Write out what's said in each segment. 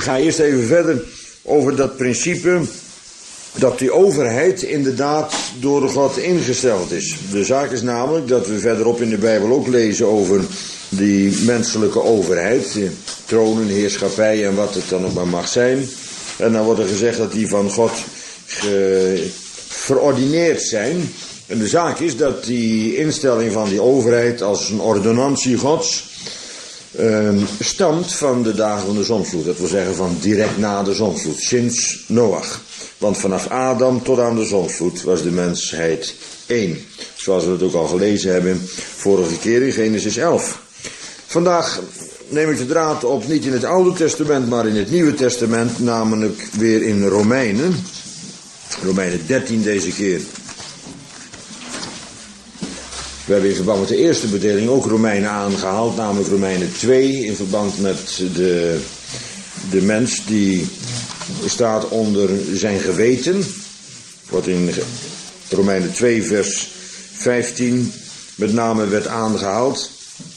ga eerst even verder over dat principe dat die overheid inderdaad door God ingesteld is. De zaak is namelijk dat we verderop in de Bijbel ook lezen over die menselijke overheid, tronen, heerschappij en wat het dan ook maar mag zijn. En dan wordt er gezegd dat die van God verordineerd zijn. En de zaak is dat die instelling van die overheid als een ordonnantie Gods stamt van de dagen van de zondvloed. Dat wil zeggen van direct na de zondvloed, sinds Noach. Want vanaf Adam tot aan de zondvloed was de mensheid één. Zoals we het ook al gelezen hebben vorige keer in Genesis 11. Vandaag neem ik de draad op niet in het Oude Testament, maar in het Nieuwe Testament, namelijk weer in Romeinen. Romeinen 13 deze keer. We hebben in verband met de eerste bedeling ook Romeinen aangehaald, namelijk Romeinen 2, in verband met de mens die staat onder zijn geweten. Wat in Romeinen 2 vers 15 met name werd aangehaald.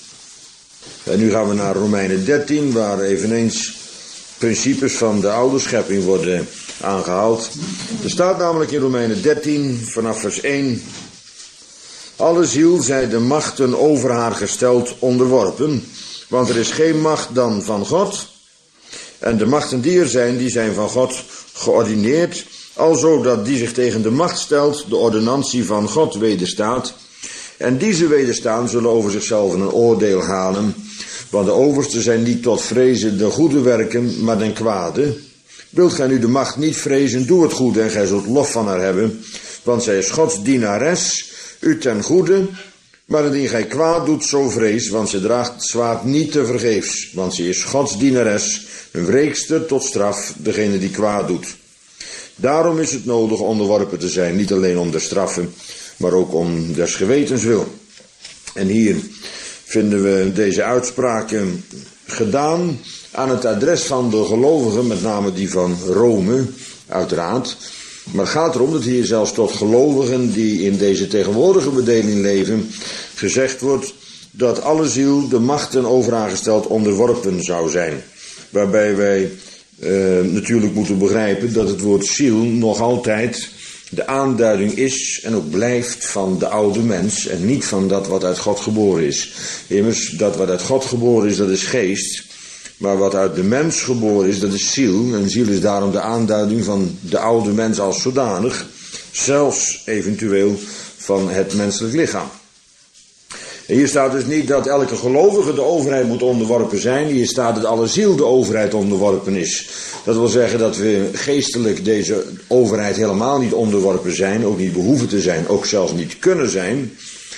En nu gaan we naar Romeinen 13, waar eveneens principes van de oude schepping worden aangehaald. Er staat namelijk in Romeinen 13 vanaf vers 1... Alle ziel zij de machten over haar gesteld onderworpen, want er is geen macht dan van God. En de machten die er zijn, die zijn van God geordineerd, alzo dat die zich tegen de macht stelt, de ordonnantie van God wederstaat. En die ze wederstaan zullen over zichzelf een oordeel halen, want de oversten zijn niet tot vrezen de goede werken, maar den kwade. Wilt gij nu de macht niet vrezen, doe het goede en gij zult lof van haar hebben, want zij is Gods dienares, u ten goede, maar indien gij kwaad doet, zo vrees, want ze draagt het zwaard niet te vergeefs, want ze is Gods dienares, een wreekster tot straf, degene die kwaad doet. Daarom is het nodig onderworpen te zijn, niet alleen om de straffen, maar ook om des gewetens wil. En hier vinden we deze uitspraken gedaan aan het adres van de gelovigen, met name die van Rome, uiteraard. Maar het gaat erom dat hier zelfs tot gelovigen die in deze tegenwoordige bedeling leven, gezegd wordt dat alle ziel de machten over aangesteld onderworpen zou zijn. Waarbij wij natuurlijk moeten begrijpen dat het woord ziel nog altijd de aanduiding is en ook blijft van de oude mens en niet van dat wat uit God geboren is. Immers, dat wat uit God geboren is, dat is geest. Maar wat uit de mens geboren is, dat is ziel. En ziel is daarom de aanduiding van de oude mens als zodanig. Zelfs eventueel van het menselijk lichaam. En hier staat dus niet dat elke gelovige de overheid moet onderworpen zijn. Hier staat dat alle ziel de overheid onderworpen is. Dat wil zeggen dat we geestelijk deze overheid helemaal niet onderworpen zijn. Ook niet behoeven te zijn. Ook zelfs niet kunnen zijn.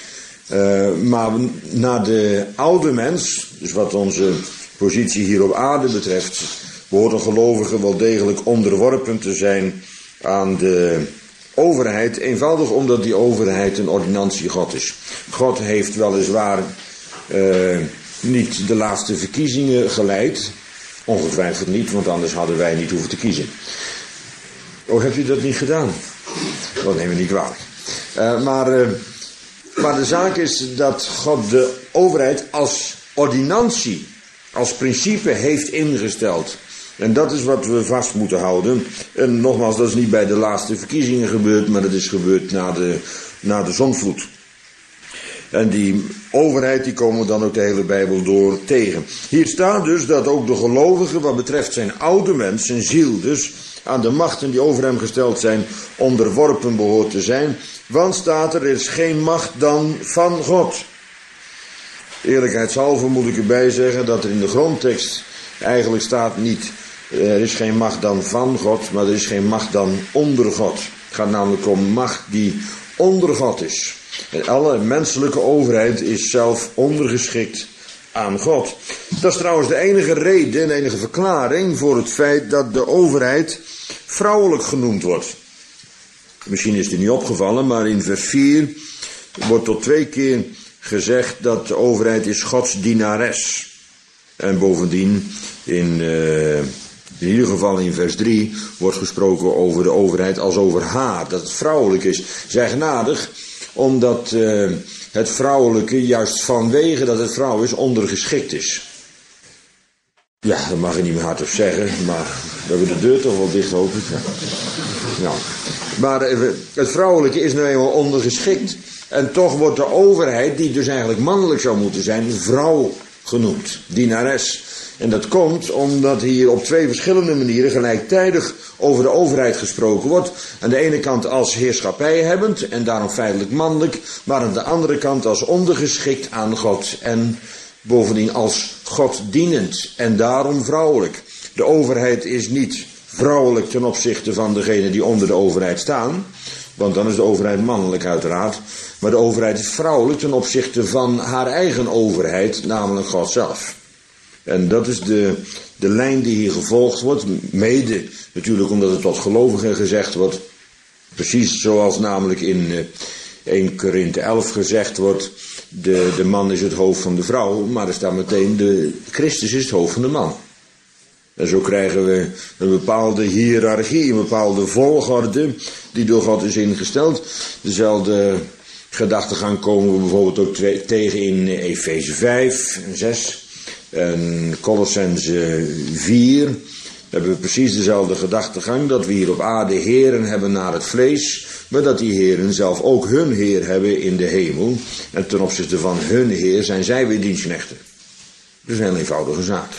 Maar naar de oude mens, dus wat onze positie hier op aarde betreft, behoort een gelovige wel degelijk onderworpen te zijn aan de overheid, eenvoudig omdat die overheid een ordonnantie God is. God heeft weliswaar niet de laatste verkiezingen geleid, ongetwijfeld niet, want anders hadden wij niet hoeven te kiezen. Oh, hebt u dat niet gedaan? Dat neem ik niet kwalijk. Maar de zaak is dat God de overheid als ordonnantie, als principe heeft ingesteld. En dat is wat we vast moeten houden. En nogmaals, dat is niet bij de laatste verkiezingen gebeurd, maar dat is gebeurd na de zondvloed. En die overheid, die komen we dan ook de hele Bijbel door tegen. Hier staat dus dat ook de gelovige, wat betreft zijn oude mens, zijn ziel dus, aan de machten die over hem gesteld zijn, onderworpen behoort te zijn. Want staat er is geen macht dan van God. Eerlijkheidshalve moet ik erbij zeggen dat er in de grondtekst eigenlijk staat niet er is geen macht dan van God, maar er is geen macht dan onder God. Het gaat namelijk om macht die onder God is. En alle menselijke overheid is zelf ondergeschikt aan God. Dat is trouwens de enige reden en de enige verklaring voor het feit dat de overheid vrouwelijk genoemd wordt. Misschien is het niet opgevallen, maar in vers 4 wordt tot 2 keer gezegd dat de overheid is Gods dienares. En bovendien in ieder geval in vers 3 wordt gesproken over de overheid als over haar, dat het vrouwelijk is. Zij genadig, omdat het vrouwelijke juist vanwege dat het vrouw is ondergeschikt is. Ja, dat mag je niet meer hardop zeggen, maar we hebben de deur toch wel dicht, hoop ik. Ja. Nou, maar het vrouwelijke is nou eenmaal ondergeschikt. En toch wordt de overheid, die dus eigenlijk mannelijk zou moeten zijn, vrouw genoemd, dienares. En dat komt omdat hier op twee verschillende manieren gelijktijdig over de overheid gesproken wordt. Aan de ene kant als heerschappijhebbend en daarom feitelijk mannelijk, maar aan de andere kant als ondergeschikt aan God en bovendien als God dienend en daarom vrouwelijk. De overheid is niet vrouwelijk ten opzichte van degenen die onder de overheid staan, want dan is de overheid mannelijk uiteraard, maar de overheid is vrouwelijk ten opzichte van haar eigen overheid, namelijk God zelf. En dat is de lijn die hier gevolgd wordt, mede natuurlijk omdat het tot gelovigen gezegd wordt, precies zoals namelijk in 1 Korinthe 11 gezegd wordt, de man is het hoofd van de vrouw, maar er staat meteen, Christus is het hoofd van de man. En zo krijgen we een bepaalde hiërarchie, een bepaalde volgorde die door God is ingesteld. Dezelfde gedachtegang komen we bijvoorbeeld ook tegen in Efeze 5 en 6 en Colossense 4. Dan hebben we precies dezelfde gedachtegang, dat we hier op aarde heren hebben naar het vlees, maar dat die heren zelf ook hun heer hebben in de hemel. En ten opzichte van hun heer zijn zij weer dienstknechten. Dat is een heel eenvoudige zaak.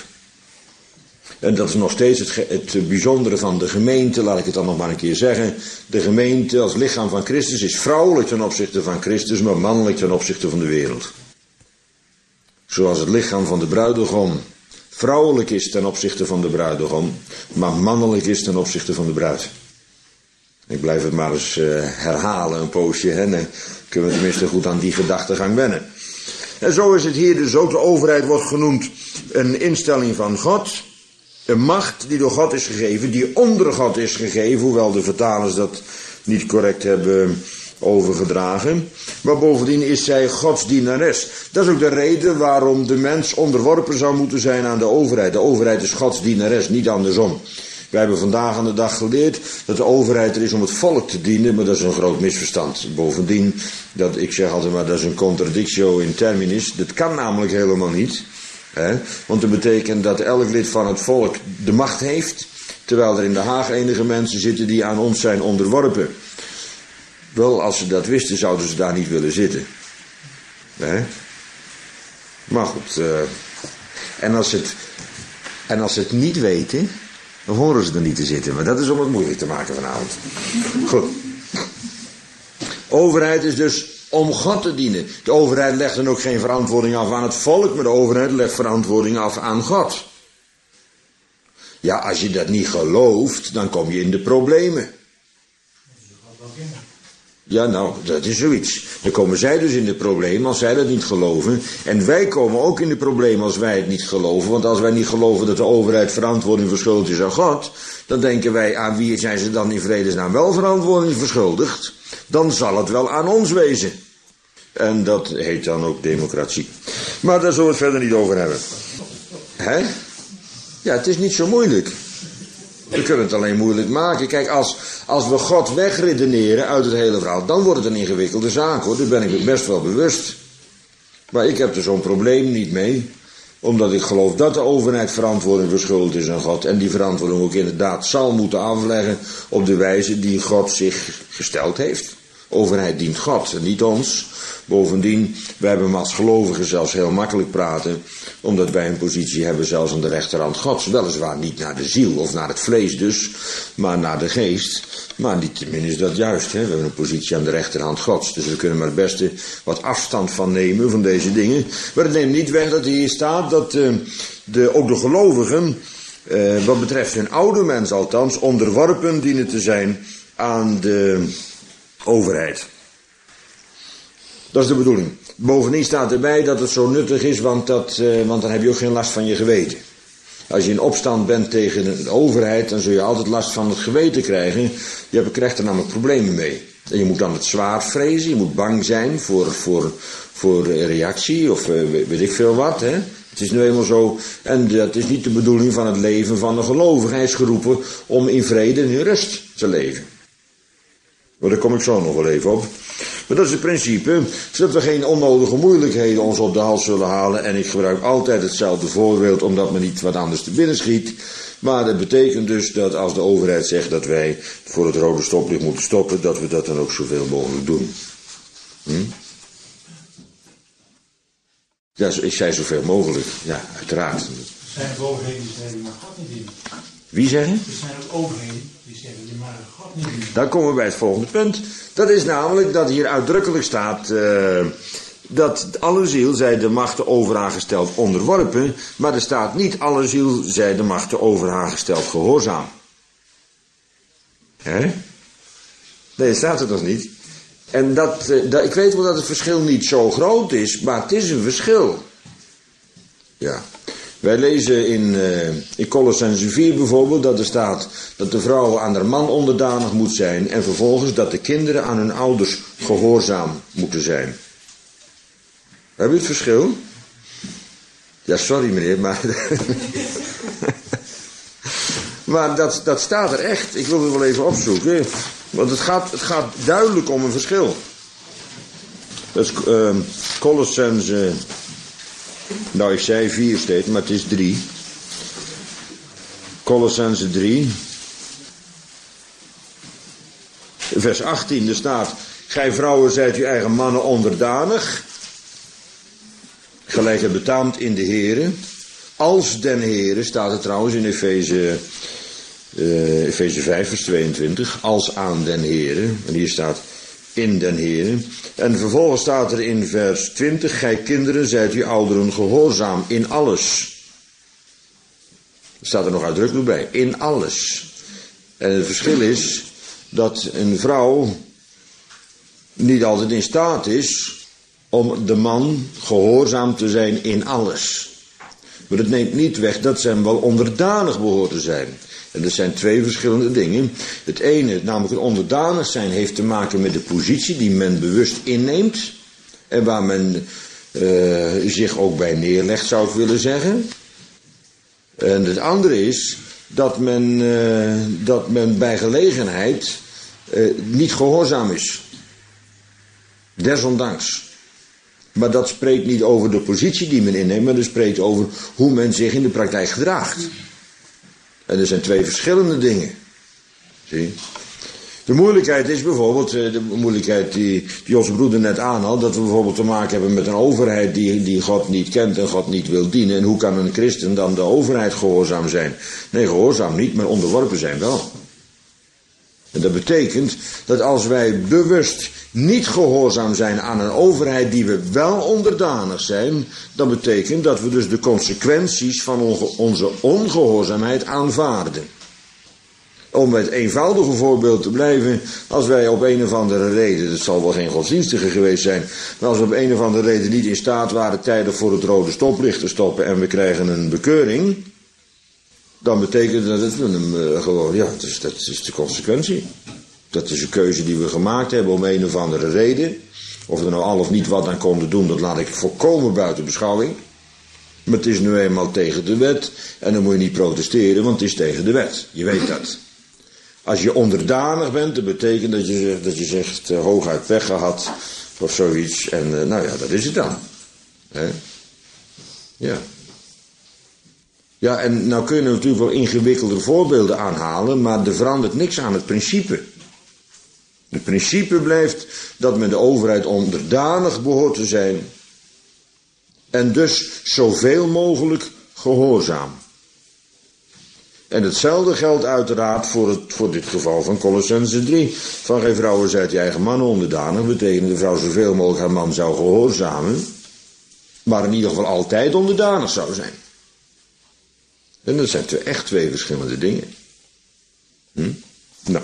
En dat is nog steeds het bijzondere van de gemeente, laat ik het dan nog maar een keer zeggen. De gemeente als lichaam van Christus is vrouwelijk ten opzichte van Christus, maar mannelijk ten opzichte van de wereld. Zoals het lichaam van de bruidegom vrouwelijk is ten opzichte van de bruidegom, maar mannelijk is ten opzichte van de bruid. Ik blijf het maar eens herhalen een poosje, hè? Dan kunnen we tenminste goed aan die gedachtegang wennen. En zo is het hier dus ook, de overheid wordt genoemd een instelling van God. Een macht die door God is gegeven, die onder God is gegeven, hoewel de vertalers dat niet correct hebben overgedragen. Maar bovendien is zij Gods dienares. Dat is ook de reden waarom de mens onderworpen zou moeten zijn aan de overheid. De overheid is Gods dienares, niet andersom. Wij hebben vandaag aan de dag geleerd dat de overheid er is om het volk te dienen, maar dat is een groot misverstand. Bovendien, ik zeg altijd maar, dat is een contradictio in terminis. Dat kan namelijk helemaal niet. Want dat betekent dat elk lid van het volk de macht heeft, terwijl er in Den Haag enige mensen zitten die aan ons zijn onderworpen. Wel, als ze dat wisten, zouden ze daar niet willen zitten. Maar goed, en als ze het niet weten, dan horen ze er niet te zitten. Maar dat is om het moeilijk te maken vanavond. Goed. Overheid is dus om God te dienen. De overheid legt dan ook geen verantwoording af aan het volk, maar de overheid legt verantwoording af aan God. Ja, als je dat niet gelooft, dan kom je in de problemen. Ja, nou, dat is zoiets. Dan komen zij dus in de problemen als zij dat niet geloven. En wij komen ook in de problemen als wij het niet geloven. Want als wij niet geloven dat de overheid verantwoording verschuldigd is aan God, dan denken wij, aan wie zijn ze dan in vredesnaam wel verantwoording verschuldigd? Dan zal het wel aan ons wezen. En dat heet dan ook democratie. Maar daar zullen we het verder niet over hebben. Ja, het is niet zo moeilijk. We kunnen het alleen moeilijk maken. Kijk, als we God wegredeneren uit het hele verhaal, dan wordt het een ingewikkelde zaak, hoor. Daar ben ik me best wel bewust. Maar ik heb er zo'n probleem niet mee. Omdat ik geloof dat de overheid verantwoording verschuldigd is aan God. En die verantwoording ook inderdaad zal moeten afleggen op de wijze die God zich gesteld heeft. Overheid dient God en niet ons. Bovendien, wij hebben als gelovigen zelfs heel makkelijk praten, omdat wij een positie hebben zelfs aan de rechterhand Gods. Weliswaar niet naar de ziel of naar het vlees dus, maar naar de geest. Maar niettemin is dat juist. Hè? We hebben een positie aan de rechterhand Gods. Dus we kunnen maar het beste wat afstand van nemen van deze dingen. Maar het neemt niet weg dat hier staat dat ook de gelovigen, wat betreft hun oude mens althans, onderworpen dienen te zijn aan de overheid. Dat is de bedoeling. Bovendien staat erbij dat het zo nuttig is, want dan heb je ook geen last van je geweten. Als je in opstand bent tegen een overheid, dan zul je altijd last van het geweten krijgen. Je krijgt er namelijk problemen mee. En je moet dan het zwaard vrezen, je moet bang zijn voor reactie of weet ik veel wat. Hè? Het is nu eenmaal zo, en dat is niet de bedoeling van het leven van een gelovige. Hij is geroepen om in vrede en in rust te leven. Maar daar kom ik zo nog wel even op. Maar dat is het principe, zodat we geen onnodige moeilijkheden ons op de hals zullen halen. En ik gebruik altijd hetzelfde voorbeeld, omdat me niet wat anders te binnen schiet. Maar dat betekent dus dat als de overheid zegt dat wij voor het rode stoplicht moeten stoppen, dat we dat dan ook zoveel mogelijk doen. Ja, ik zei zoveel mogelijk. Ja, uiteraard. Er zijn ook overheden die zeggen, maar God niet in. Wie zeggen? Er zijn ook overheden die zeggen, je mag God niet in. Dan komen we bij het volgende punt. Dat is namelijk dat hier uitdrukkelijk staat dat alle ziel zij de machten over haar gesteld onderworpen, maar er staat niet alle ziel zij de machten over haar gesteld gehoorzaam. Hè? Nee, staat er toch niet? En ik weet wel dat het verschil niet zo groot is, maar het is een verschil. Ja. Wij lezen in Colossense 4 bijvoorbeeld dat er staat dat de vrouw aan haar man onderdanig moet zijn en vervolgens dat de kinderen aan hun ouders gehoorzaam moeten zijn. Heb je het verschil? Ja, sorry meneer, maar... maar dat staat er echt. Ik wil het wel even opzoeken. Want het gaat duidelijk om een verschil. Dat is Colossense... Nou, ik zei 4 steeds, maar het is 3. Colossense 3. Vers 18, er staat... Gij vrouwen zijt uw eigen mannen onderdanig... Gelijk het betaamt in de Here. Als den Here, staat er trouwens in Efeze 5 vers 22. Als aan den Here. En hier staat in den Here. En vervolgens staat er in vers 20. Gij kinderen zijt uw ouderen gehoorzaam in alles. Er staat er nog uitdrukkelijk bij. In alles. En het verschil is dat een vrouw niet altijd in staat is om de man gehoorzaam te zijn in alles. Maar dat neemt niet weg dat ze hem wel onderdanig behoort te zijn. En dat zijn 2 verschillende dingen. Het ene, namelijk het onderdanig zijn, heeft te maken met de positie die men bewust inneemt. En waar men zich ook bij neerlegt, zou ik willen zeggen. En het andere is dat men bij gelegenheid niet gehoorzaam is. Desondanks. Maar dat spreekt niet over de positie die men inneemt, maar dat spreekt over hoe men zich in de praktijk gedraagt. En er zijn 2 verschillende dingen. Zie? De moeilijkheid is bijvoorbeeld, de moeilijkheid die onze broeder net aanhaalt, dat we bijvoorbeeld te maken hebben met een overheid die God niet kent en God niet wil dienen. En hoe kan een christen dan de overheid gehoorzaam zijn? Nee, gehoorzaam niet, maar onderworpen zijn wel. En dat betekent dat als wij bewust niet gehoorzaam zijn aan een overheid die we wel onderdanig zijn, dan betekent dat we dus de consequenties van onze ongehoorzaamheid aanvaarden. Om met het eenvoudige voorbeeld te blijven, als wij op een of andere reden, het zal wel geen godsdienstige geweest zijn, maar als we op een of andere reden niet in staat waren tijdig voor het rode stoplicht te stoppen en we krijgen een bekeuring, dan betekent dat het gewoon, ja, dat is de consequentie. Dat is een keuze die we gemaakt hebben om een of andere reden. Of we er nou al of niet wat aan konden doen, dat laat ik volkomen buiten beschouwing. Maar het is nu eenmaal tegen de wet. En dan moet je niet protesteren, want het is tegen de wet. Je weet dat. Als je onderdanig bent, dat betekent dat je zegt hooguit pech gehad of zoiets. En nou ja, dat is het dan. Hè? Ja. Ja, en nou kun je natuurlijk wel ingewikkelde voorbeelden aanhalen, maar er verandert niks aan het principe. Het principe blijft dat men de overheid onderdanig behoort te zijn en dus zoveel mogelijk gehoorzaam. En hetzelfde geldt uiteraard voor dit geval van Colossense 3. Van geen vrouwen zijt je eigen mannen onderdanig, betekent de vrouw zoveel mogelijk haar man zou gehoorzamen, maar in ieder geval altijd onderdanig zou zijn. En dat zijn echt 2 verschillende dingen. Nou,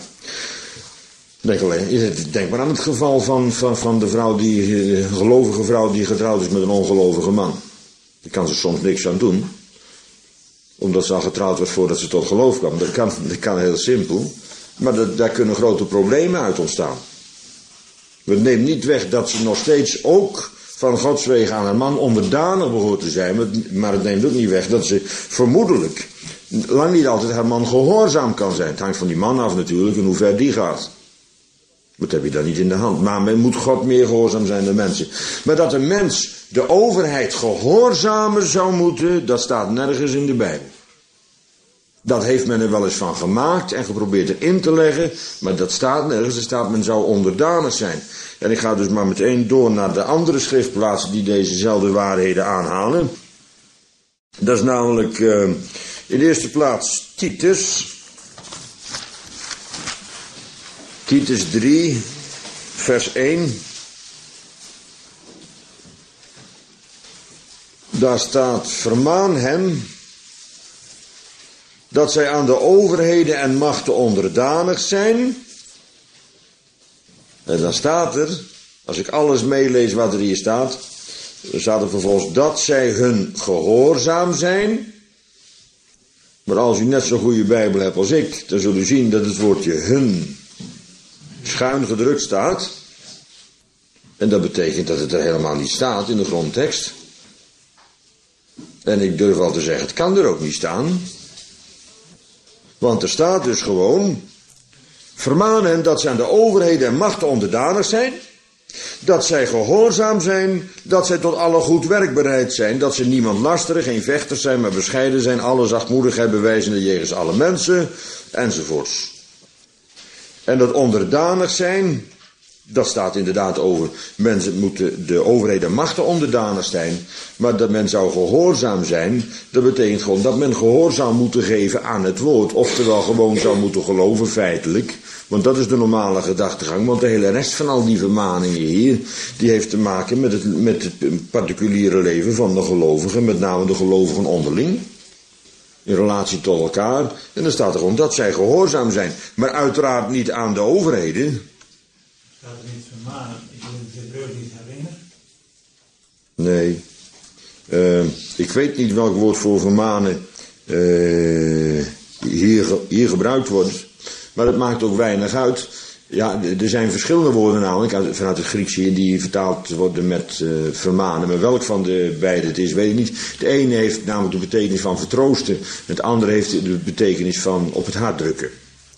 denk maar aan het geval van de vrouw een gelovige vrouw die getrouwd is met een ongelovige man. Daar kan ze soms niks aan doen. Omdat ze al getrouwd was voordat ze tot geloof kwam. Dat kan heel simpel. Maar daar kunnen grote problemen uit ontstaan. Het neemt niet weg dat ze nog steeds ook van Gods wegen aan een man onderdanig behoort te zijn. Maar het neemt ook niet weg dat ze vermoedelijk lang niet altijd haar man gehoorzaam kan zijn. Het hangt van die man af natuurlijk en hoe ver die gaat. Dat heb je dan niet in de hand. Maar men moet God meer gehoorzaam zijn dan mensen. Maar dat een mens de overheid gehoorzamen zou moeten, dat staat nergens in de Bijbel. Dat heeft men er wel eens van gemaakt en geprobeerd erin te leggen, maar dat staat nergens. Er staat men zou onderdanig zijn. En ik ga dus maar meteen door naar de andere schriftplaatsen die dezezelfde waarheden aanhalen. Dat is namelijk in de eerste plaats Titus. Titus 3, vers 1. Daar staat: vermaan hen dat zij aan de overheden en machten onderdanig zijn. En dan staat er, als ik alles meelees wat er hier staat, dan staat er vervolgens dat zij hun gehoorzaam zijn. Maar als u net zo'n goede Bijbel hebt als ik, dan zult u zien dat het woordje hun schuin gedrukt staat. En dat betekent dat het er helemaal niet staat in de grondtekst. En ik durf al te zeggen, het kan er ook niet staan. Want er staat dus gewoon: vermaan hen dat zij aan de overheden en machten onderdanig zijn, dat zij gehoorzaam zijn, dat zij tot alle goed werk bereid zijn, dat ze niemand lasteren, geen vechters zijn, maar bescheiden zijn, alle zachtmoedigheid bewijzende jegens alle mensen, enzovoorts. En dat onderdanig zijn, dat staat inderdaad over, mensen moeten de overheden en machten onderdanig zijn, maar dat men zou gehoorzaam zijn, dat betekent gewoon dat men gehoor zou moeten geven aan het woord, oftewel gewoon zou moeten geloven feitelijk, want dat is de normale gedachtegang, want de hele rest van al die vermaningen hier, die heeft te maken met het particuliere leven van de gelovigen, met name de gelovigen onderling, in relatie tot elkaar, en dan staat er gewoon dat zij gehoorzaam zijn, maar uiteraard niet aan de overheden. Staat er niet vermanen? Ik wil het Hebreeuws niet herinneren. Nee. Ik weet niet welk woord voor vermanen hier gebruikt wordt. Maar het maakt ook weinig uit. Ja, er zijn verschillende woorden namelijk vanuit het Grieks hier die vertaald worden met vermanen. Maar welk van de beide het is, weet ik niet. De ene heeft namelijk de betekenis van vertroosten. Het andere heeft de betekenis van op het hart drukken.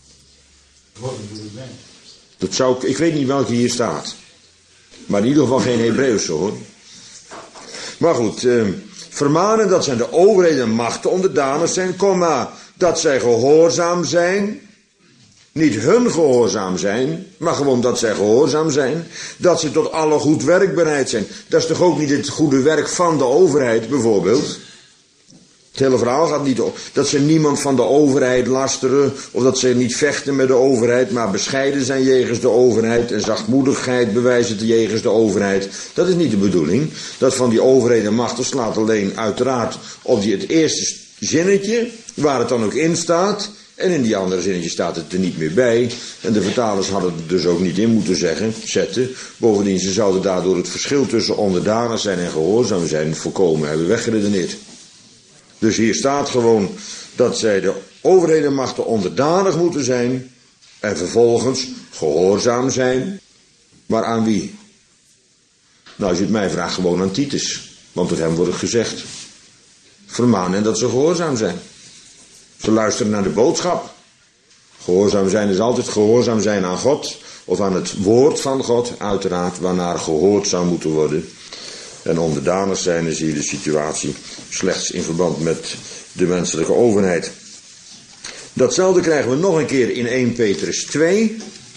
Ik weet niet welke hier staat. Maar in ieder geval geen Hebreeuwse hoor. Maar goed, vermanen dat zijn de overheden en machten onderdanig zijn, dat zij gehoorzaam zijn. Niet hun gehoorzaam zijn, maar gewoon dat zij gehoorzaam zijn. Dat ze tot alle goed werk bereid zijn. Dat is toch ook niet het goede werk van de overheid bijvoorbeeld? Het hele verhaal gaat niet om dat ze niemand van de overheid lasteren, of dat ze niet vechten met de overheid, maar bescheiden zijn jegens de overheid en zachtmoedigheid bewijzen jegens de overheid. Dat is niet de bedoeling. Dat van die overheid en machten slaat alleen uiteraard op het eerste zinnetje, waar het dan ook in staat. En in die andere zinnetje staat het er niet meer bij. En de vertalers hadden het dus ook niet in moeten zetten. Bovendien, ze zouden daardoor het verschil tussen onderdanig zijn en gehoorzaam zijn volkomen hebben weggeredeneerd. Dus hier staat gewoon dat zij de overheden en machten onderdanig moeten zijn. En vervolgens gehoorzaam zijn. Maar aan wie? Nou, als je het mij vraagt, gewoon aan Titus. Want tot hem wordt het gezegd. Vermaan hen dat ze gehoorzaam zijn. Ze luisteren naar de boodschap. Gehoorzaam zijn is altijd gehoorzaam zijn aan God. Of aan het woord van God, uiteraard, waarnaar gehoord zou moeten worden. En onderdanig zijn is hier de situatie slechts in verband met de menselijke overheid. Datzelfde krijgen we nog een keer in 1 Petrus 2.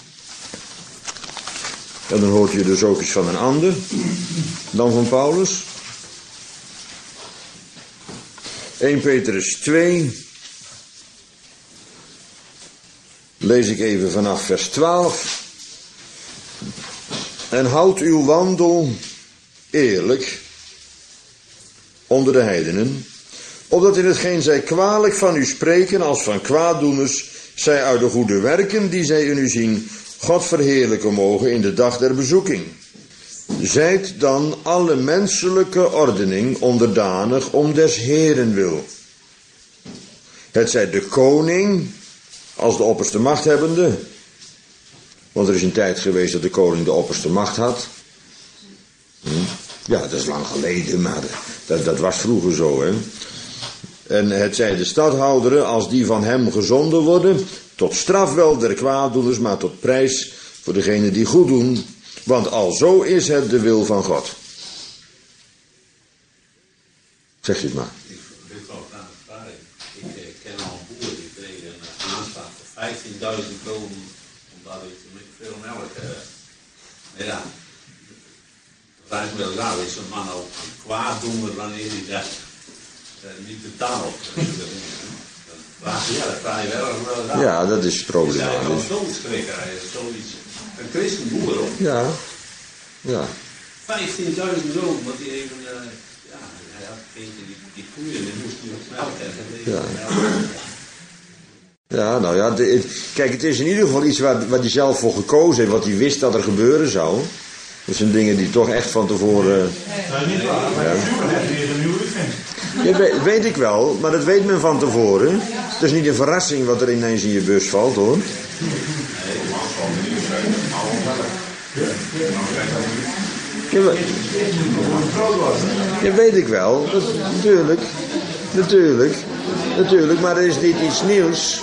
En dan hoort je dus ook iets van een ander dan van Paulus. 1 Petrus 2. Lees ik even vanaf vers 12. En houd uw wandel eerlijk onder de heidenen, opdat in hetgeen zij kwalijk van u spreken als van kwaaddoeners, zij uit de goede werken die zij in u zien, God verheerlijken mogen in de dag der bezoeking. Zijt dan alle menselijke ordening onderdanig om des Heeren wil. Het zij de koning als de opperste machthebbende. Want er is een tijd geweest dat de koning de opperste macht had. Ja, dat is lang geleden, maar dat was vroeger zo, hè. En het zij de stadhouderen als die van hem gezonden worden, tot straf wel der kwaaddoeners, maar tot prijs Voor degenen die goed doen. Want alzo is het de wil van God. Zeg je het maar. Ik wil wel graag vragen. Ik ken al een boer die kreeg een aanslag voor 15.000 gulden. Omdat ik met veel melk. Ja. Dat is wel raar. Is een man ook kwaaddoener wanneer hij dat niet betaalt. Ja, dat vraag je wel raar. Ja, dat is problematisch. Dat is zo'n schrikker. Zoiets. Een christenboer ook. Ja. Ja. 15.000 euro, want die even, hij had eentje die koeien, die moest hij op melk hebben. Ja, nou ja, kijk, het is in ieder geval iets waar hij zelf voor gekozen heeft, wat hij wist dat er gebeuren zou. Dat zijn dingen die toch echt van tevoren... Dat is niet waar, maar je een huwelijk vindt. Ja, weet ik wel, maar dat weet men van tevoren. Het is niet een verrassing wat er ineens in je bus valt, hoor. Ja, weet ik wel. Natuurlijk, maar er is niet iets nieuws.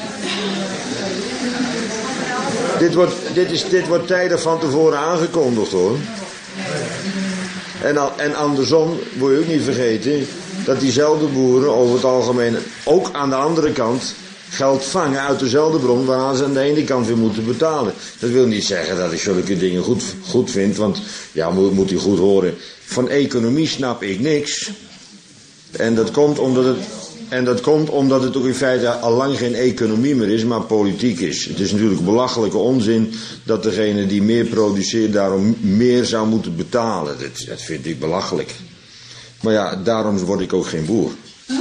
Dit wordt tijden van tevoren aangekondigd, hoor. En andersom, moet je ook niet vergeten, dat diezelfde boeren over het algemeen ook aan de andere kant geld vangen uit dezelfde bron waaraan ze aan de ene kant weer moeten betalen. Dat wil niet zeggen dat ik zulke dingen goed vind, want ja, moet u goed horen. Van economie snap ik niks. En dat komt omdat het ook in feite al lang geen economie meer is, maar politiek is. Het is natuurlijk belachelijke onzin dat degene die meer produceert daarom meer zou moeten betalen. Dat vind ik belachelijk. Maar ja, daarom word ik ook geen boer.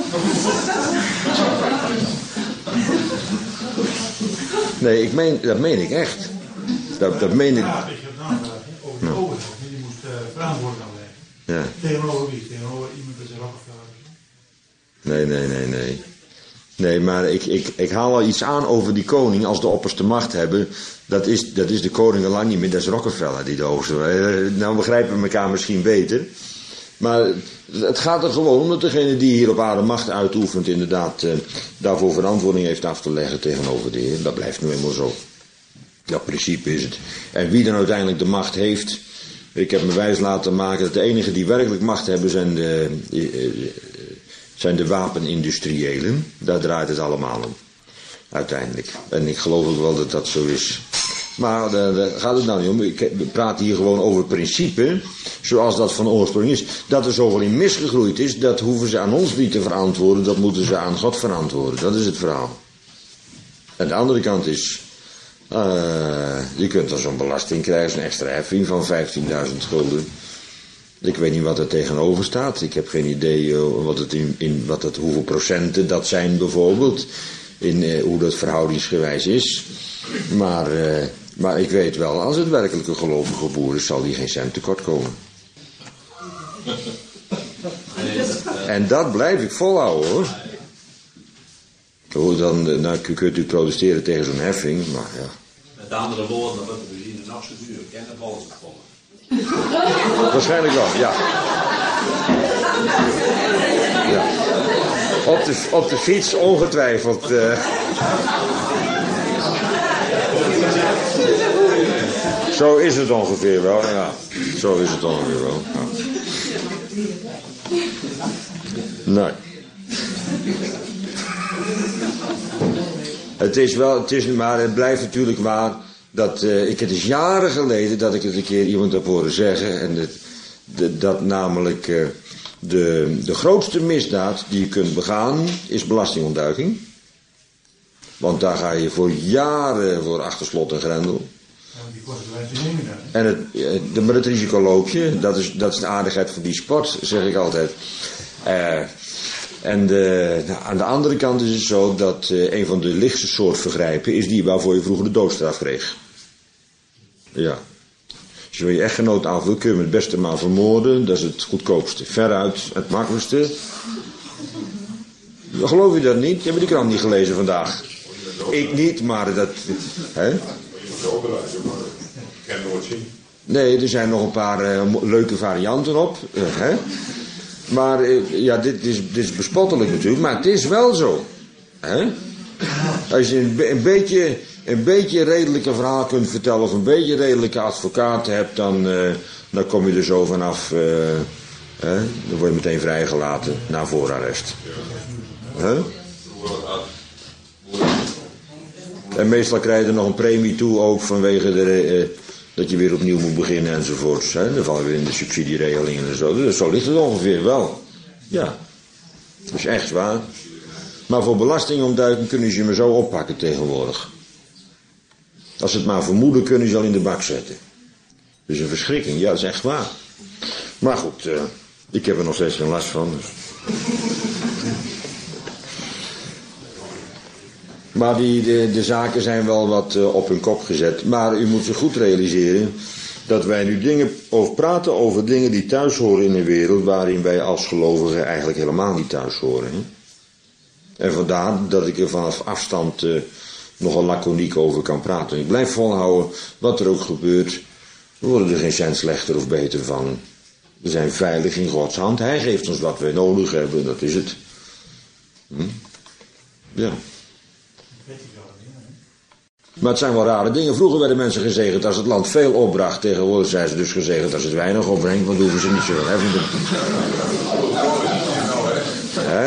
Nee, dat meen ik echt. Dat meen ik. Ja, ik heb een aanvraag over de overheid. Die moest verantwoording afleggen. Ja. Tegenover wie? Tegenover iemand met zijn Rockefeller. Nee. Nee, maar ik haal al iets aan over die koning als de opperste macht hebben. Dat is de koning al lang niet meer. Dat is Rockefeller die de hoogste. Nou begrijpen we elkaar misschien beter. Maar het gaat er gewoon om dat degene die hier op aarde macht uitoefent inderdaad daarvoor verantwoording heeft af te leggen tegenover de Heer. Dat blijft nu eenmaal zo. Dat principe is het. En wie dan uiteindelijk de macht heeft. Ik heb me wijs laten maken dat de enigen die werkelijk macht hebben zijn de wapenindustriëlen. Daar draait het allemaal om. Uiteindelijk. En ik geloof ook wel dat dat zo is. Maar daar gaat het nou niet om. We praten hier gewoon over principe. Zoals dat van oorsprong is. Dat er zoveel in misgegroeid is. Dat hoeven ze aan ons niet te verantwoorden. Dat moeten ze aan God verantwoorden. Dat is het verhaal. En de andere kant is. Je kunt dan zo'n belasting krijgen. Zo'n extra heffing van 15.000 gulden. Ik weet niet wat er tegenover staat. Ik heb geen idee hoeveel procenten dat zijn bijvoorbeeld. Hoe dat verhoudingsgewijs is. Maar ik weet wel, als het werkelijk een gelovige boer is, zal die geen cent tekort komen. En dat blijf ik volhouden, hoor. Dan kunt u protesteren tegen zo'n heffing, maar ja. Met andere woorden, dan wordt de benzine nog zo duur. Ken de bollen gevallen. Waarschijnlijk wel, ja. Op de fiets ongetwijfeld. Zo is het ongeveer wel, ja. Zo is het ongeveer wel. Ja. Nee. Maar het blijft natuurlijk waar dat het is jaren geleden dat ik het een keer iemand heb horen zeggen en dat namelijk de grootste misdaad die je kunt begaan is belastingontduiking. Want daar ga je voor jaren voor achter slot en grendel. Die consequenties neem je dan. Maar het risico loop je. Dat is de aardigheid van die sport, zeg ik altijd. Aan de andere kant is het zo dat een van de lichtste soort vergrijpen is die waarvoor je vroeger de doodstraf kreeg. Ja. Als je je echtgenoot aan wil, kun je hem het beste maar vermoorden. Dat is het goedkoopste. Veruit het makkelijkste. Geloof je dat niet? Je hebt die krant niet gelezen vandaag. Ik niet, maar dat... Hè? Ik kan het nooit zien. Nee, er zijn nog een paar leuke varianten op. Hè? Maar ja, dit is bespottelijk natuurlijk, maar het is wel zo. Hè? Als je een beetje een beetje een redelijke verhaal kunt vertellen of een beetje een redelijke advocaat hebt, dan kom je er zo vanaf. Dan word je meteen vrijgelaten na voorarrest. En meestal krijg je er nog een premie toe ook vanwege dat je weer opnieuw moet beginnen enzovoorts. Dan val je weer in de subsidieregelingen en zo. Dus zo ligt het ongeveer wel. Ja, dat is echt waar. Maar voor belastingontduiking kunnen ze je maar zo oppakken tegenwoordig. Als ze het maar vermoeden, kunnen ze al in de bak zetten. Dus een verschrikking, ja, dat is echt waar. Maar goed, ik heb er nog steeds geen last van. Dus. Maar de zaken zijn wel wat op hun kop gezet. Maar u moet zich goed realiseren dat wij nu praten over dingen die thuis horen in een wereld waarin wij als gelovigen eigenlijk helemaal niet thuis horen. Hè? En vandaar dat ik er vanaf afstand nogal laconiek over kan praten. Ik blijf volhouden, wat er ook gebeurt, we worden er geen cent slechter of beter van. We zijn veilig in Gods hand. Hij geeft ons wat wij nodig hebben, dat is het. Ja. Maar het zijn wel rare dingen. Vroeger werden mensen gezegend als het land veel opbracht. Tegenwoordig zijn ze dus gezegend als het weinig opbrengt, want hoeven ze niet zo heffen. Hè?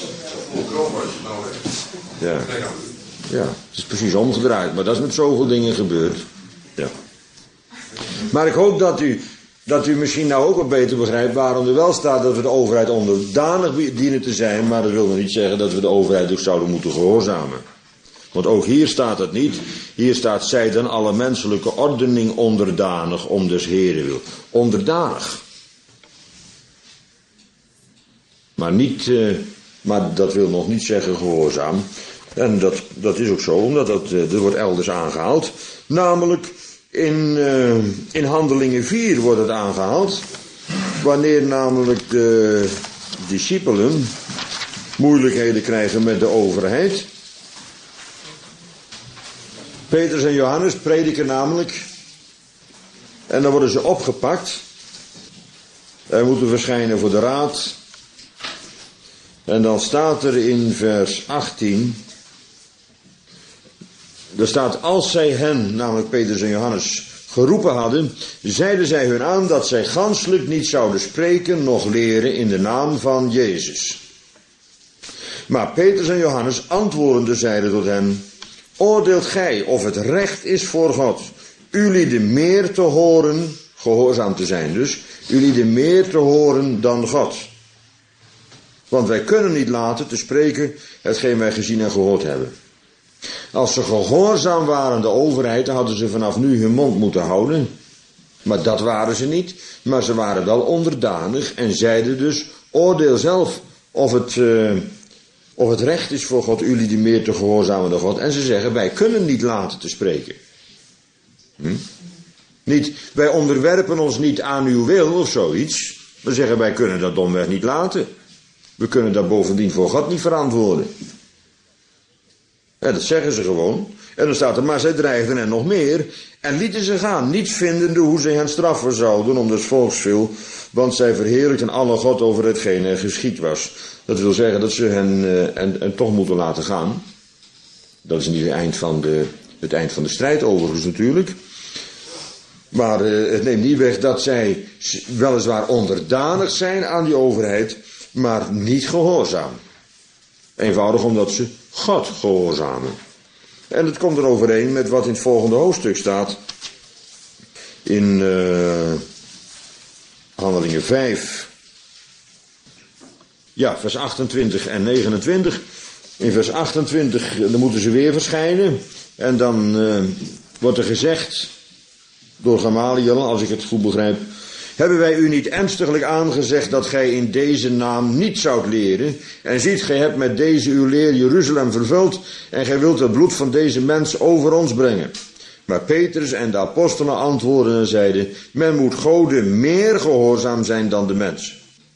Ja. Ja, het is precies omgedraaid, maar dat is met zoveel dingen gebeurd. Ja. Maar ik hoop dat u misschien nou ook wat beter begrijpt waarom er wel staat dat we de overheid onderdanig dienen te zijn, maar dat wil nog niet zeggen dat we de overheid ook zouden moeten gehoorzamen. Want ook hier staat het niet. Hier staat zij dan alle menselijke ordening onderdanig om des Heren wil. Onderdanig. Maar niet, maar dat wil nog niet zeggen gehoorzaam. En dat is ook zo, omdat dat wordt elders aangehaald. Namelijk in Handelingen 4 wordt het aangehaald. Wanneer namelijk de discipelen moeilijkheden krijgen met de overheid. Petrus en Johannes prediken namelijk. En dan worden ze opgepakt. En moeten verschijnen voor de raad. En dan staat er in vers 18. Er staat, als zij hen, namelijk Petrus en Johannes, geroepen hadden, zeiden zij hun aan dat zij ganselijk niet zouden spreken, noch leren in de naam van Jezus. Maar Petrus en Johannes antwoordende zeiden tot hen, oordeelt gij of het recht is voor God, jullie meer te horen, gehoorzaam te zijn dus, jullie meer te horen dan God. Want wij kunnen niet laten te spreken hetgeen wij gezien en gehoord hebben. Als ze gehoorzaam waren de overheid, dan hadden ze vanaf nu hun mond moeten houden. Maar dat waren ze niet. Maar ze waren wel onderdanig en zeiden dus, oordeel zelf of het recht is voor God, jullie meer te gehoorzamen dan God. En ze zeggen, wij kunnen niet laten te spreken. Niet, wij onderwerpen ons niet aan uw wil of zoiets. We zeggen, wij kunnen dat domweg niet laten. We kunnen dat bovendien voor God niet verantwoorden. Ja, dat zeggen ze gewoon. En dan staat er, maar zij dreigden hen nog meer. En lieten ze gaan, niet vindende hoe ze hen straffen zouden om des volks veel. Want zij verheerlijkten alle God over hetgeen er geschied was. Dat wil zeggen dat ze hen toch moeten laten gaan. Dat is niet het eind van de strijd overigens natuurlijk. Maar het neemt niet weg dat zij weliswaar onderdanig zijn aan die overheid, maar niet gehoorzaam. Eenvoudig omdat ze God gehoorzamen. En het komt er overeen met wat in het volgende hoofdstuk staat. In Handelingen 5. Ja, vers 28 en 29. In vers 28, dan moeten ze weer verschijnen. En dan wordt er gezegd, door Gamaliel, als ik het goed begrijp, hebben wij u niet ernstiglijk aangezegd dat gij in deze naam niet zoudt leren? En ziet, gij hebt met deze uw leer Jeruzalem vervuld en gij wilt het bloed van deze mens over ons brengen. Maar Petrus en de apostelen antwoordden en zeiden, men moet Gode meer gehoorzaam zijn dan de mens.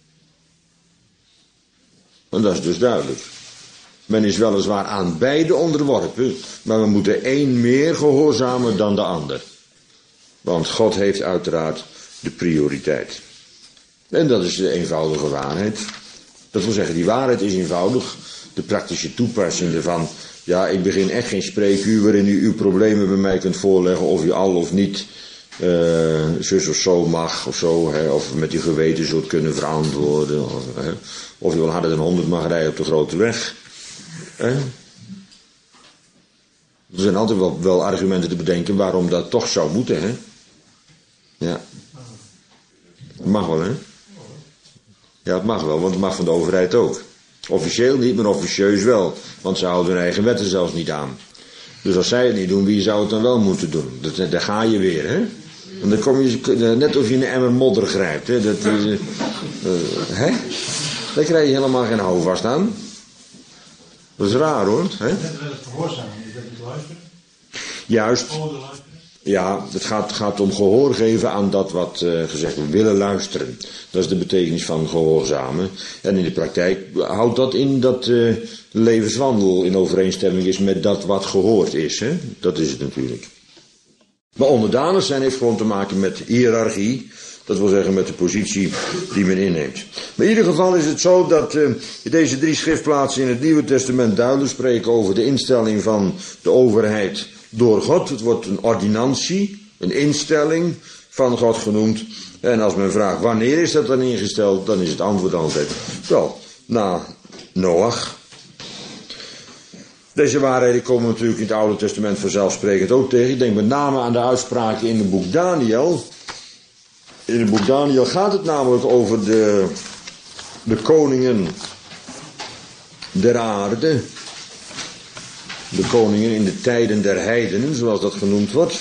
En dat is dus duidelijk. Men is weliswaar aan beide onderworpen, maar we moeten één meer gehoorzamen dan de ander. Want God heeft uiteraard de prioriteit. En dat is de eenvoudige waarheid. Dat wil zeggen, die waarheid is eenvoudig. de praktische toepassing ervan. Ja, ik begin echt geen spreekuur waarin u uw problemen bij mij kunt voorleggen of u al of niet zus of zo mag of zo. Hè, of met uw geweten zult kunnen verantwoorden. Of u wel harder dan 100 mag rijden op de grote weg. Er zijn altijd wel argumenten te bedenken waarom dat toch zou moeten. Hè? Ja. Het mag wel, hè? Ja, het mag wel, want het mag van de overheid ook. Officieel niet, maar officieus wel. Want ze houden hun eigen wetten zelfs niet aan. Dus als zij het niet doen, wie zou het dan wel moeten doen? Daar ga je weer, hè? En dan kom je net of je in een emmer modder grijpt, hè? Hè? Daar krijg je helemaal geen houvast aan. Dat is raar, hoor. Hè? Net wel het gehoorzaam, is dat niet luisteren? Juist. Ja, het gaat om gehoor geven aan dat wat gezegd wordt, willen luisteren. Dat is de betekenis van gehoorzamen. En in de praktijk houdt dat in dat levenswandel in overeenstemming is met dat wat gehoord is. Hè? Dat is het natuurlijk. Maar onderdanig zijn heeft gewoon te maken met hiërarchie. Dat wil zeggen met de positie die men inneemt. Maar in ieder geval is het zo dat deze 3 schriftplaatsen in het Nieuwe Testament duidelijk spreken over de instelling van de overheid door God. Het wordt een ordinantie, een instelling van God genoemd. En als men vraagt wanneer is dat dan ingesteld, dan is het antwoord altijd wel na Noach. Deze waarheden komen natuurlijk in het Oude Testament vanzelfsprekend ook tegen. Ik denk met name aan de uitspraken in het boek Daniel. In het boek Daniel gaat het namelijk over de koningen der aarde. De koningen in de tijden der heidenen, zoals dat genoemd wordt.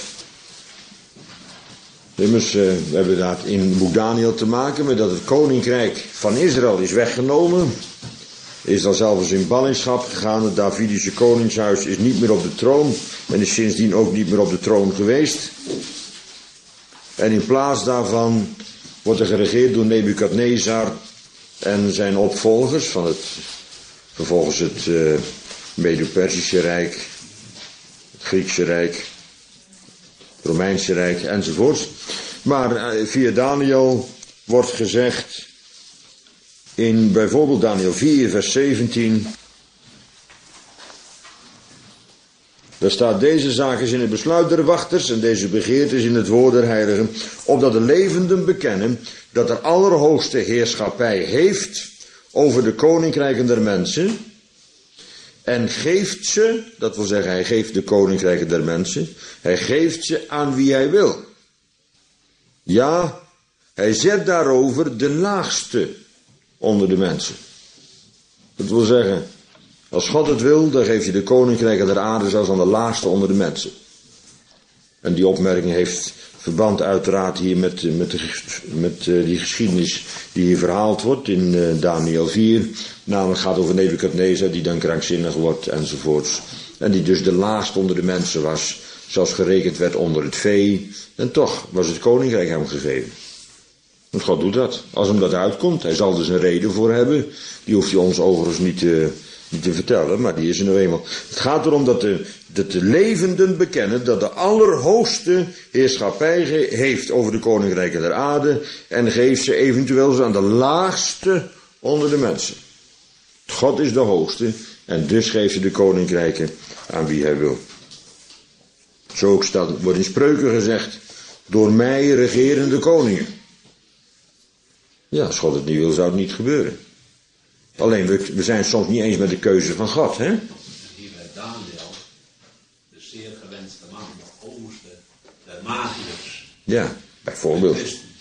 Immers, we hebben daar in het boek Daniel te maken met dat het koninkrijk van Israël is weggenomen. Is dan zelfs in ballingschap gegaan. Het Davidische koningshuis is niet meer op de troon. En is sindsdien ook niet meer op de troon geweest. En in plaats daarvan wordt er geregeerd door Nebukadnezar en zijn opvolgers. Vervolgens het Medo-Persische Rijk, het Griekse Rijk, het Romeinse Rijk enzovoort. Maar via Daniel wordt gezegd in bijvoorbeeld Daniel 4 vers 17. Daar staat: deze zaak is in het besluit der wachters en deze begeerte is in het woord der heiligen, opdat de levenden bekennen dat er allerhoogste heerschappij heeft over de koninkrijken der mensen. En geeft ze, dat wil zeggen hij geeft de koninkrijken der mensen, hij geeft ze aan wie hij wil. Ja, hij zet daarover de laagste onder de mensen. Dat wil zeggen, als God het wil, dan geef je de koninkrijken der aarde zelfs aan de laagste onder de mensen. En die opmerking heeft verband uiteraard hier met die geschiedenis die hier verhaald wordt in Daniel 4. Namelijk gaat over Nebukadnezar die dan krankzinnig wordt enzovoorts. En die dus de laagste onder de mensen was, zelfs gerekend werd onder het vee. En toch was het koninkrijk hem gegeven. Want God doet dat. Als hem dat uitkomt, hij zal dus een reden voor hebben. Die hoeft hij ons overigens niet te vertellen, maar die is er nou eenmaal. Het gaat erom dat de levenden bekennen dat de allerhoogste heerschappij heeft over de koninkrijken der aarde en geeft ze eventueel aan de laagste onder de mensen. God is de hoogste en dus geeft ze de koninkrijken aan wie hij wil. Zo ook wordt in Spreuken gezegd: door mij regeren de koningen. Ja, als God het niet wil, zou het niet gebeuren. Alleen, we zijn soms niet eens met de keuze van God, hè? Hier bij Daniel, de zeer gewenste man, de overste der magiërs. Ja, bijvoorbeeld.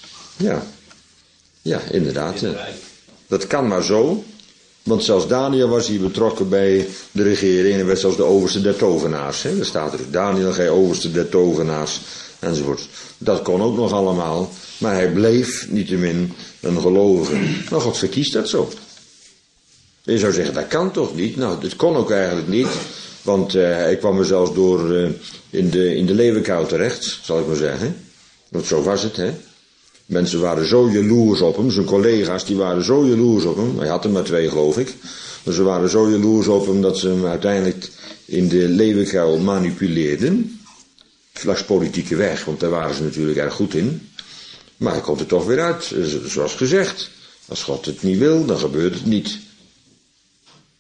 Ja, inderdaad. Ja. Dat kan maar zo. Want zelfs Daniel was hier betrokken bij de regering en werd zelfs de overste der tovenaars. Hè? Daar staat er: Daniel, gij overste der tovenaars, enzovoort. Dat kon ook nog allemaal, maar hij bleef niettemin een gelovige. Maar God verkiest dat zo. Je zou zeggen, dat kan toch niet? Nou, dat kon ook eigenlijk niet. Want hij kwam er zelfs door in de leeuwenkuil terecht, zal ik maar zeggen. Want zo was het, hè. Mensen waren zo jaloers op hem, zijn collega's die waren zo jaloers op hem. Hij had er maar 2, geloof ik. Maar ze waren zo jaloers op hem dat ze hem uiteindelijk in de leeuwenkuil manipuleerden. Langs politieke weg, want daar waren ze natuurlijk erg goed in. Maar hij komt er toch weer uit, zoals gezegd. Als God het niet wil, dan gebeurt het niet.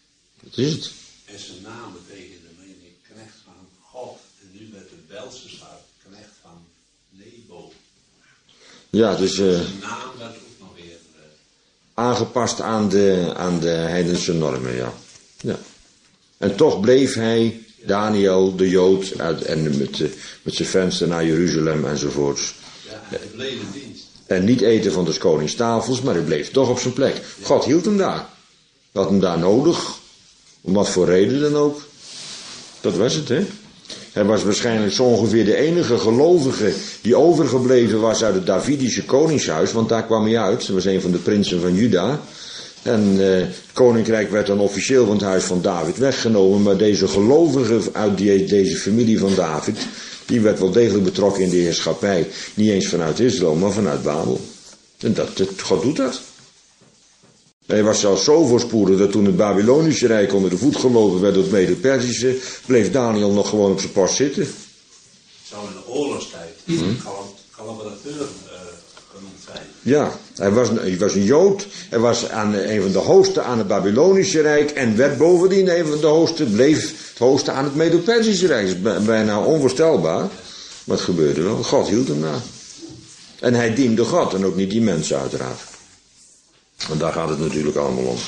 Dat is het. En zijn naam betekende, meen ik, knecht van God. En nu met de Bijlse staat, knecht van Nebo. Ja, dus Zijn naam werd ook nog weer... aangepast aan de heidense normen, ja. Ja. En toch bleef hij, Daniel, de Jood, en met zijn venster naar Jeruzalem enzovoorts. Ja, hij bleef in dienst. En niet eten van de koningstafels, maar hij bleef toch op zijn plek. God hield hem daar. Had hem daar nodig. Om wat voor reden dan ook. Dat was het, hè. Hij was waarschijnlijk zo ongeveer de enige gelovige die overgebleven was uit het Davidische koningshuis. Want daar kwam hij uit. Hij was een van de prinsen van Juda. En het koninkrijk werd dan officieel van het huis van David weggenomen. Maar deze gelovige uit deze familie van David, die werd wel degelijk betrokken in de heerschappij. Niet eens vanuit Israël, maar vanuit Babel. En God doet dat. Hij was zelfs zo voorspoedig dat toen het Babylonische Rijk onder de voet gelopen werd door het Mede-Persische, bleef Daniel nog gewoon op zijn post zitten. Zou in de oorlogstijd collaborateur genoemd zijn. Ja, hij was een Jood. Hij was een van de hoogsten aan het Babylonische Rijk en werd bovendien een van de hoogsten, bleef het hoogste aan het Mede-Persische Rijk. Dat is bijna onvoorstelbaar. Maar het gebeurde wel. God hield hem na. En hij diende God en ook niet die mensen uiteraard. Want daar gaat het natuurlijk allemaal om.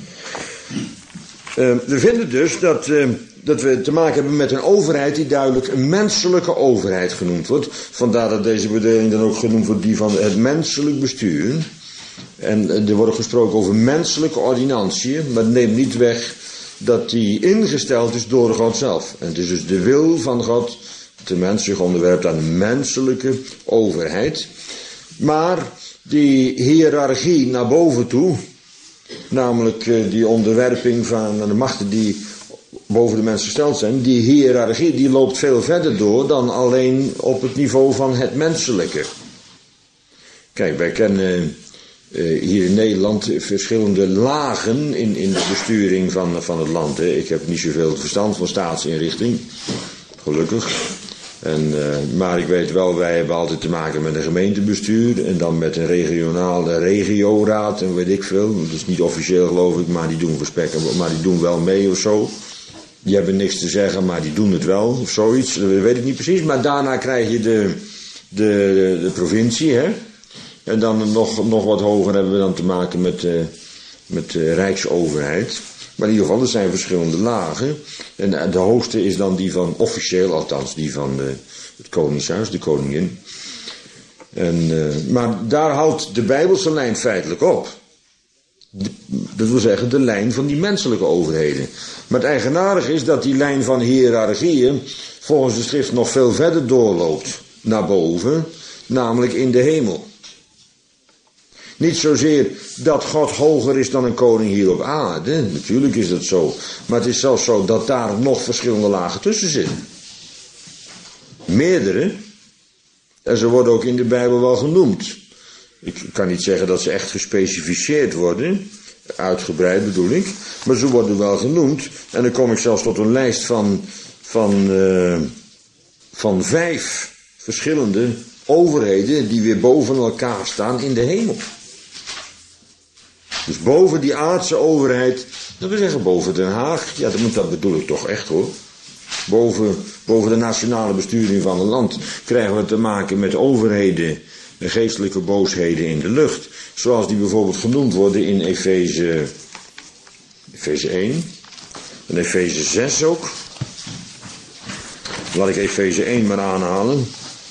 We vinden dus dat we te maken hebben met een overheid die duidelijk een menselijke overheid genoemd wordt. Vandaar dat deze bedeling dan ook genoemd wordt die van het menselijk bestuur. En er wordt gesproken over menselijke ordinantiën, maar het neemt niet weg dat die ingesteld is door God zelf. En het is dus de wil van God dat de mens zich onderwerpt aan een menselijke overheid. Maar die hiërarchie naar boven toe, namelijk die onderwerping van de machten die boven de mens gesteld zijn, die hiërarchie die loopt veel verder door dan alleen op het niveau van het menselijke. Kijk, wij kennen hier in Nederland verschillende lagen in de besturing van het land. Hè. Ik heb niet zoveel verstand van staatsinrichting, gelukkig. Maar ik weet wel, wij hebben altijd te maken met een gemeentebestuur en dan met een regionale regioraad en weet ik veel. Dat is niet officieel geloof ik, maar die doen maar die doen wel mee of zo. Die hebben niks te zeggen, maar die doen het wel of zoiets. Dat weet ik niet precies, maar daarna krijg je de provincie, hè. En dan nog wat hoger hebben we dan te maken met de rijksoverheid. Maar in ieder geval, er zijn verschillende lagen. En de hoogste is dan die van officieel, althans die van het koningshuis, de koningin. Maar daar houdt de Bijbelse lijn feitelijk op. Dat wil zeggen, de lijn van die menselijke overheden. Maar het eigenaardige is dat die lijn van hiërarchieën volgens de schrift nog veel verder doorloopt naar boven, namelijk in de hemel. Niet zozeer dat God hoger is dan een koning hier op aarde. Natuurlijk is dat zo. Maar het is zelfs zo dat daar nog verschillende lagen tussen zitten. Meerdere. En ze worden ook in de Bijbel wel genoemd. Ik kan niet zeggen dat ze echt gespecificeerd worden. Uitgebreid bedoel ik. Maar ze worden wel genoemd. En dan kom ik zelfs tot een lijst van 5 verschillende overheden die weer boven elkaar staan in de hemel. Dus boven die aardse overheid, dat wil zeggen boven Den Haag, ja dat bedoel ik toch echt hoor. Boven de nationale besturing van een land krijgen we te maken met overheden en geestelijke boosheden in de lucht. Zoals die bijvoorbeeld genoemd worden in Efeze 1 en Efeze 6 ook. Laat ik Efeze 1 maar aanhalen.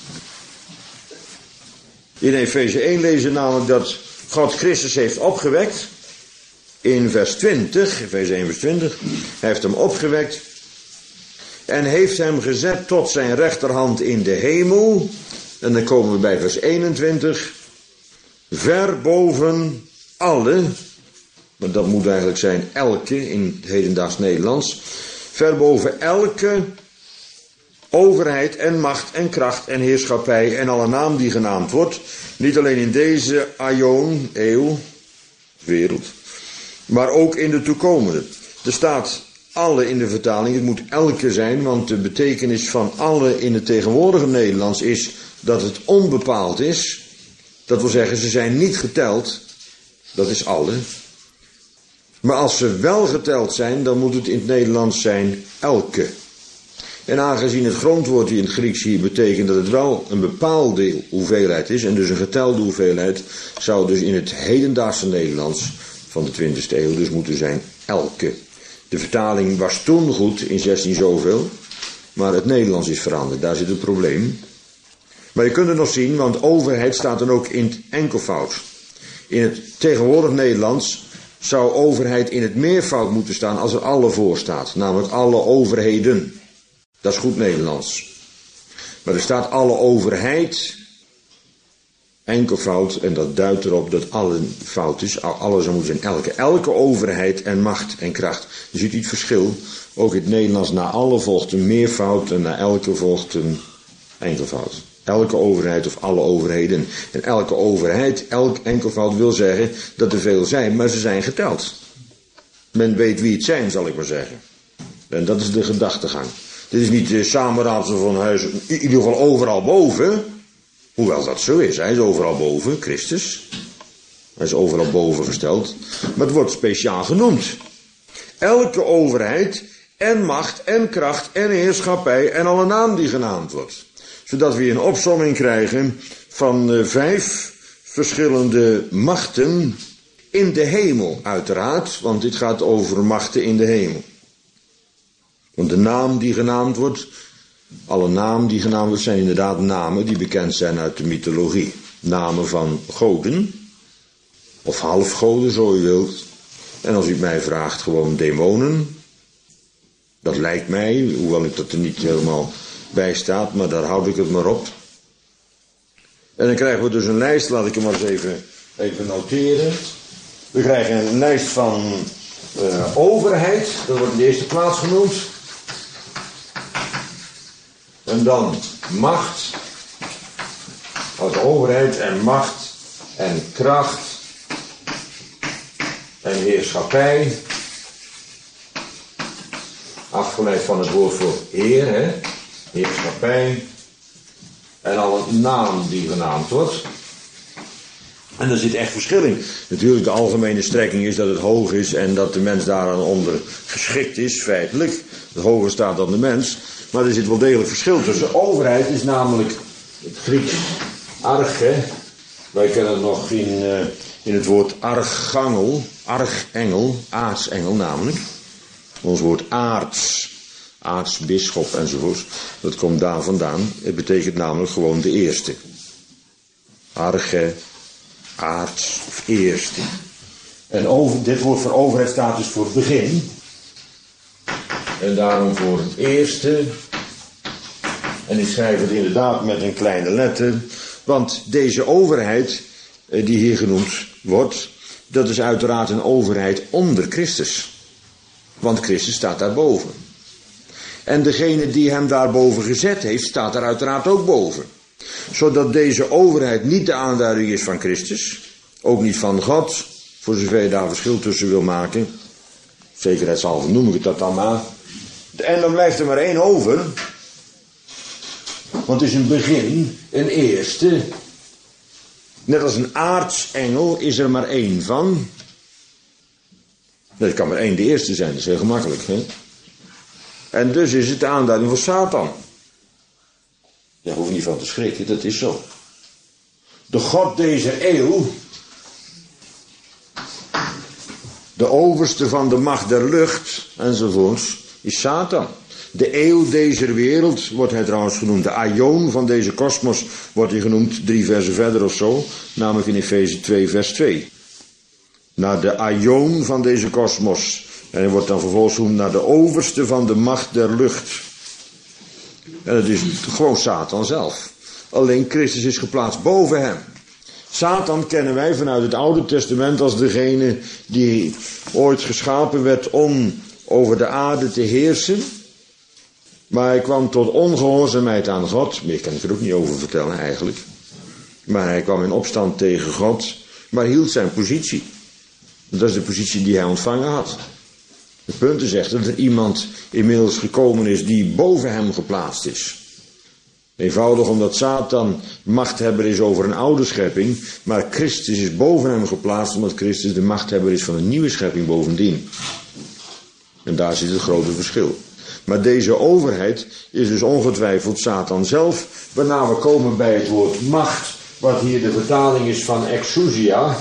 In Efeze 1 lezen we namelijk dat God Christus heeft opgewekt. In vers 20, Efeze 1 vers 20. Hij heeft hem opgewekt. En heeft hem gezet tot zijn rechterhand in de hemel. En dan komen we bij vers 21. Ver boven alle. Maar dat moet eigenlijk zijn elke in het hedendaags Nederlands. Ver boven elke overheid en macht en kracht en heerschappij en alle naam die genaamd wordt. Niet alleen in deze aion, eeuw, wereld, maar ook in de toekomende. Er staat alle in de vertaling, het moet elke zijn, want de betekenis van alle in het tegenwoordige Nederlands is dat het onbepaald is. Dat wil zeggen, ze zijn niet geteld, dat is alle. Maar als ze wel geteld zijn, dan moet het in het Nederlands zijn elke. En aangezien het grondwoord in het Grieks hier betekent dat het wel een bepaalde hoeveelheid is, en dus een getelde hoeveelheid, zou dus in het hedendaagse Nederlands van de 20e eeuw dus moeten zijn elke. De vertaling was toen goed, in 16 zoveel, maar het Nederlands is veranderd, daar zit een probleem. Maar je kunt het nog zien, want overheid staat dan ook in het enkelvoud. In het tegenwoordig Nederlands zou overheid in het meervoud moeten staan als er alle voor staat, namelijk alle overheden. Dat is goed Nederlands. Maar er staat alle overheid, enkelvoud, en dat duidt erop dat alle fout is. Alle zou moeten zijn elke. Elke overheid en macht en kracht. Je ziet het verschil. Ook in het Nederlands na alle volgt een meervoud en na elke volgt een enkelvoud. Elke overheid of alle overheden. En elke overheid, elk enkelvoud wil zeggen dat er veel zijn, maar ze zijn geteld. Men weet wie het zijn, zal ik maar zeggen. En dat is de gedachtegang. Dit is niet de samenraadsel van huis, in ieder geval overal boven. Hoewel dat zo is, hij is overal boven, Christus. Hij is overal boven gesteld. Maar het wordt speciaal genoemd. Elke overheid en macht en kracht en heerschappij en alle naam die genaamd wordt. Zodat we een opsomming krijgen van 5 verschillende machten in de hemel uiteraard. Want dit gaat over machten in de hemel. Want de naam die genaamd wordt, alle namen die genaamd worden, zijn inderdaad namen die bekend zijn uit de mythologie. Namen van goden, of halfgoden zo u wilt. En als u mij vraagt, gewoon demonen. Dat lijkt mij, hoewel ik dat er niet helemaal bij staat, maar daar houd ik het maar op. En dan krijgen we dus een lijst, laat ik hem maar eens even noteren. We krijgen een lijst van overheid, dat wordt in de eerste plaats genoemd. En dan macht, als overheid en macht en kracht en heerschappij. Afgeleid van het woord voor heer, hè? Heerschappij. En al een naam die genaamd wordt. En er zit echt verschil in. Natuurlijk, de algemene strekking is dat het hoog is en dat de mens daaraan onder geschikt is, feitelijk. Het hoger staat dan de mens. Maar er zit wel degelijk verschil tussen. Overheid is namelijk het Grieks arche. Wij kennen het nog in het woord archangel, archengel, aartsengel namelijk. Ons woord aartsbisschop enzovoort. Dat komt daar vandaan. Het betekent namelijk gewoon de eerste. Arche, aarts of eerste. En dit woord voor overheid staat dus voor het begin. En daarom voor het eerste. En ik schrijf het inderdaad met een kleine letter. Want deze overheid die hier genoemd wordt, dat is uiteraard een overheid onder Christus. Want Christus staat daarboven. En degene die hem daarboven gezet heeft, staat daar uiteraard ook boven. Zodat deze overheid niet de aanduiding is van Christus. Ook niet van God. Voor zover je daar verschil tussen wil maken. Zekerheidshalve noem ik het dat dan maar. En dan blijft er maar één over. Want het is een begin, een eerste. Net als een aartsengel is er maar één van. Er kan maar één de eerste zijn, dat is heel gemakkelijk. Hè? En dus is het de aanduiding voor Satan. Daar hoef je niet van te schrikken, dat is zo. De God deze eeuw, de overste van de macht der lucht, enzovoorts, is Satan. De eeuw deze wereld wordt hij trouwens genoemd. De aion van deze kosmos wordt hij genoemd 3 versen verder of zo. Namelijk in Efeze 2 vers 2. Naar de aion van deze kosmos. En hij wordt dan vervolgens genoemd naar de overste van de macht der lucht. En het is gewoon Satan zelf. Alleen Christus is geplaatst boven hem. Satan kennen wij vanuit het Oude Testament als degene die ooit geschapen werd om over de aarde te heersen. Maar hij kwam tot ongehoorzaamheid aan God. Meer kan ik er ook niet over vertellen eigenlijk. Maar hij kwam in opstand tegen God. Maar hield zijn positie. Dat is de positie die hij ontvangen had. Het punt is echt dat er iemand inmiddels gekomen is die boven hem geplaatst is. Eenvoudig omdat Satan machthebber is over een oude schepping, maar Christus is boven hem geplaatst omdat Christus de machthebber is van een nieuwe schepping bovendien. En daar zit het grote verschil. Maar deze overheid is dus ongetwijfeld Satan zelf, waarna we komen bij het woord macht, wat hier de vertaling is van exousia.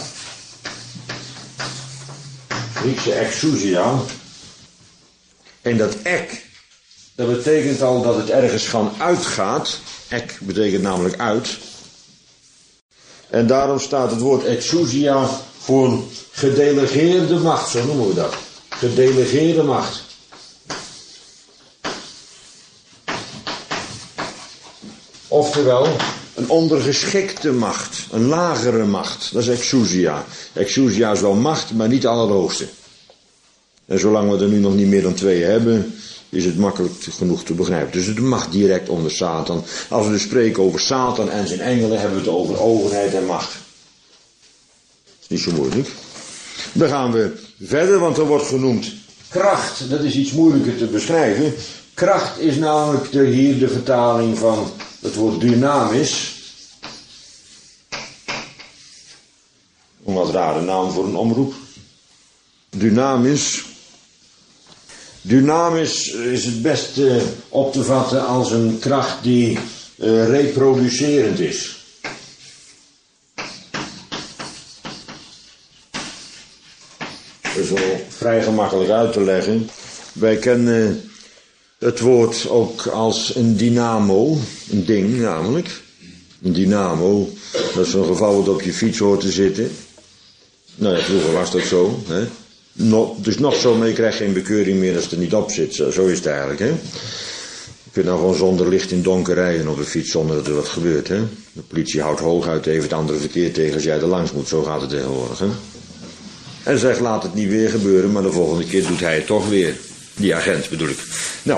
Griekse exousia. En dat ek, dat betekent al dat het ergens van uitgaat. Ek betekent namelijk uit. En daarom staat het woord exousia voor gedelegeerde macht, zo noemen we dat. Gedelegeerde macht. Oftewel, een ondergeschikte macht, een lagere macht. Dat is exousia. Exousia is wel macht, maar niet allerhoogste. En zolang we er nu nog niet meer dan 2 hebben, is het makkelijk genoeg te begrijpen. Dus het mag direct onder Satan. Als we dus spreken over Satan en zijn engelen, hebben we het over overheid en macht. Dat is niet zo moeilijk. Dan gaan we verder, want er wordt genoemd kracht. Dat is iets moeilijker te beschrijven. Kracht is namelijk hier de vertaling van het woord dynamis. Een wat rare naam voor een omroep. Dynamis. Dynamis is het best op te vatten als een kracht die reproducerend is. Dat is wel vrij gemakkelijk uit te leggen. Wij kennen het woord ook als een dynamo, een ding namelijk. Een dynamo, dat is zo'n geval wat op je fiets hoort te zitten. Nou ja, vroeger was dat zo. Hè? Dus nog zo mee krijg je geen bekeuring meer als het er niet op zit. Zo is het eigenlijk. Hè? Je kunt nou gewoon zonder licht in donker rijden op de fiets zonder dat er wat gebeurt. Hè? De politie houdt hooguit even het andere verkeer tegen als jij er langs moet. Zo gaat het tegenwoordig. Hè? En zegt laat het niet weer gebeuren, maar de volgende keer doet hij het toch weer. Die agent bedoel ik. Nou,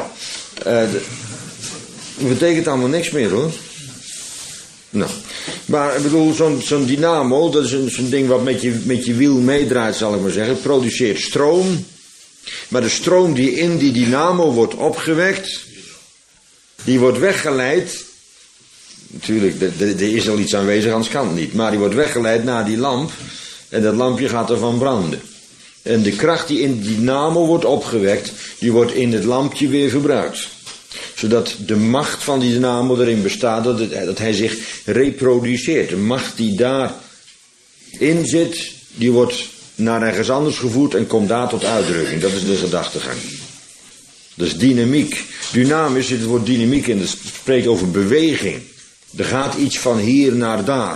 dat betekent allemaal niks meer hoor. Nou, maar ik bedoel, zo'n dynamo, dat is zo'n ding wat met je wiel meedraait, zal ik maar zeggen. Het produceert stroom. Maar de stroom die in die dynamo wordt opgewekt, die wordt weggeleid. Natuurlijk, er is al iets aanwezig, anders kan het niet. Maar die wordt weggeleid naar die lamp. En dat lampje gaat ervan branden. En de kracht die in die dynamo wordt opgewekt, die wordt in het lampje weer verbruikt. Zodat de macht van die dynamo erin bestaat dat hij zich reproduceert. De macht die daarin zit, die wordt naar ergens anders gevoerd en komt daar tot uitdrukking. Dat is de gedachtegang. Dat is dynamiek. Dynamisch zit het woord dynamiek in. Dat spreekt over beweging. Er gaat iets van hier naar daar.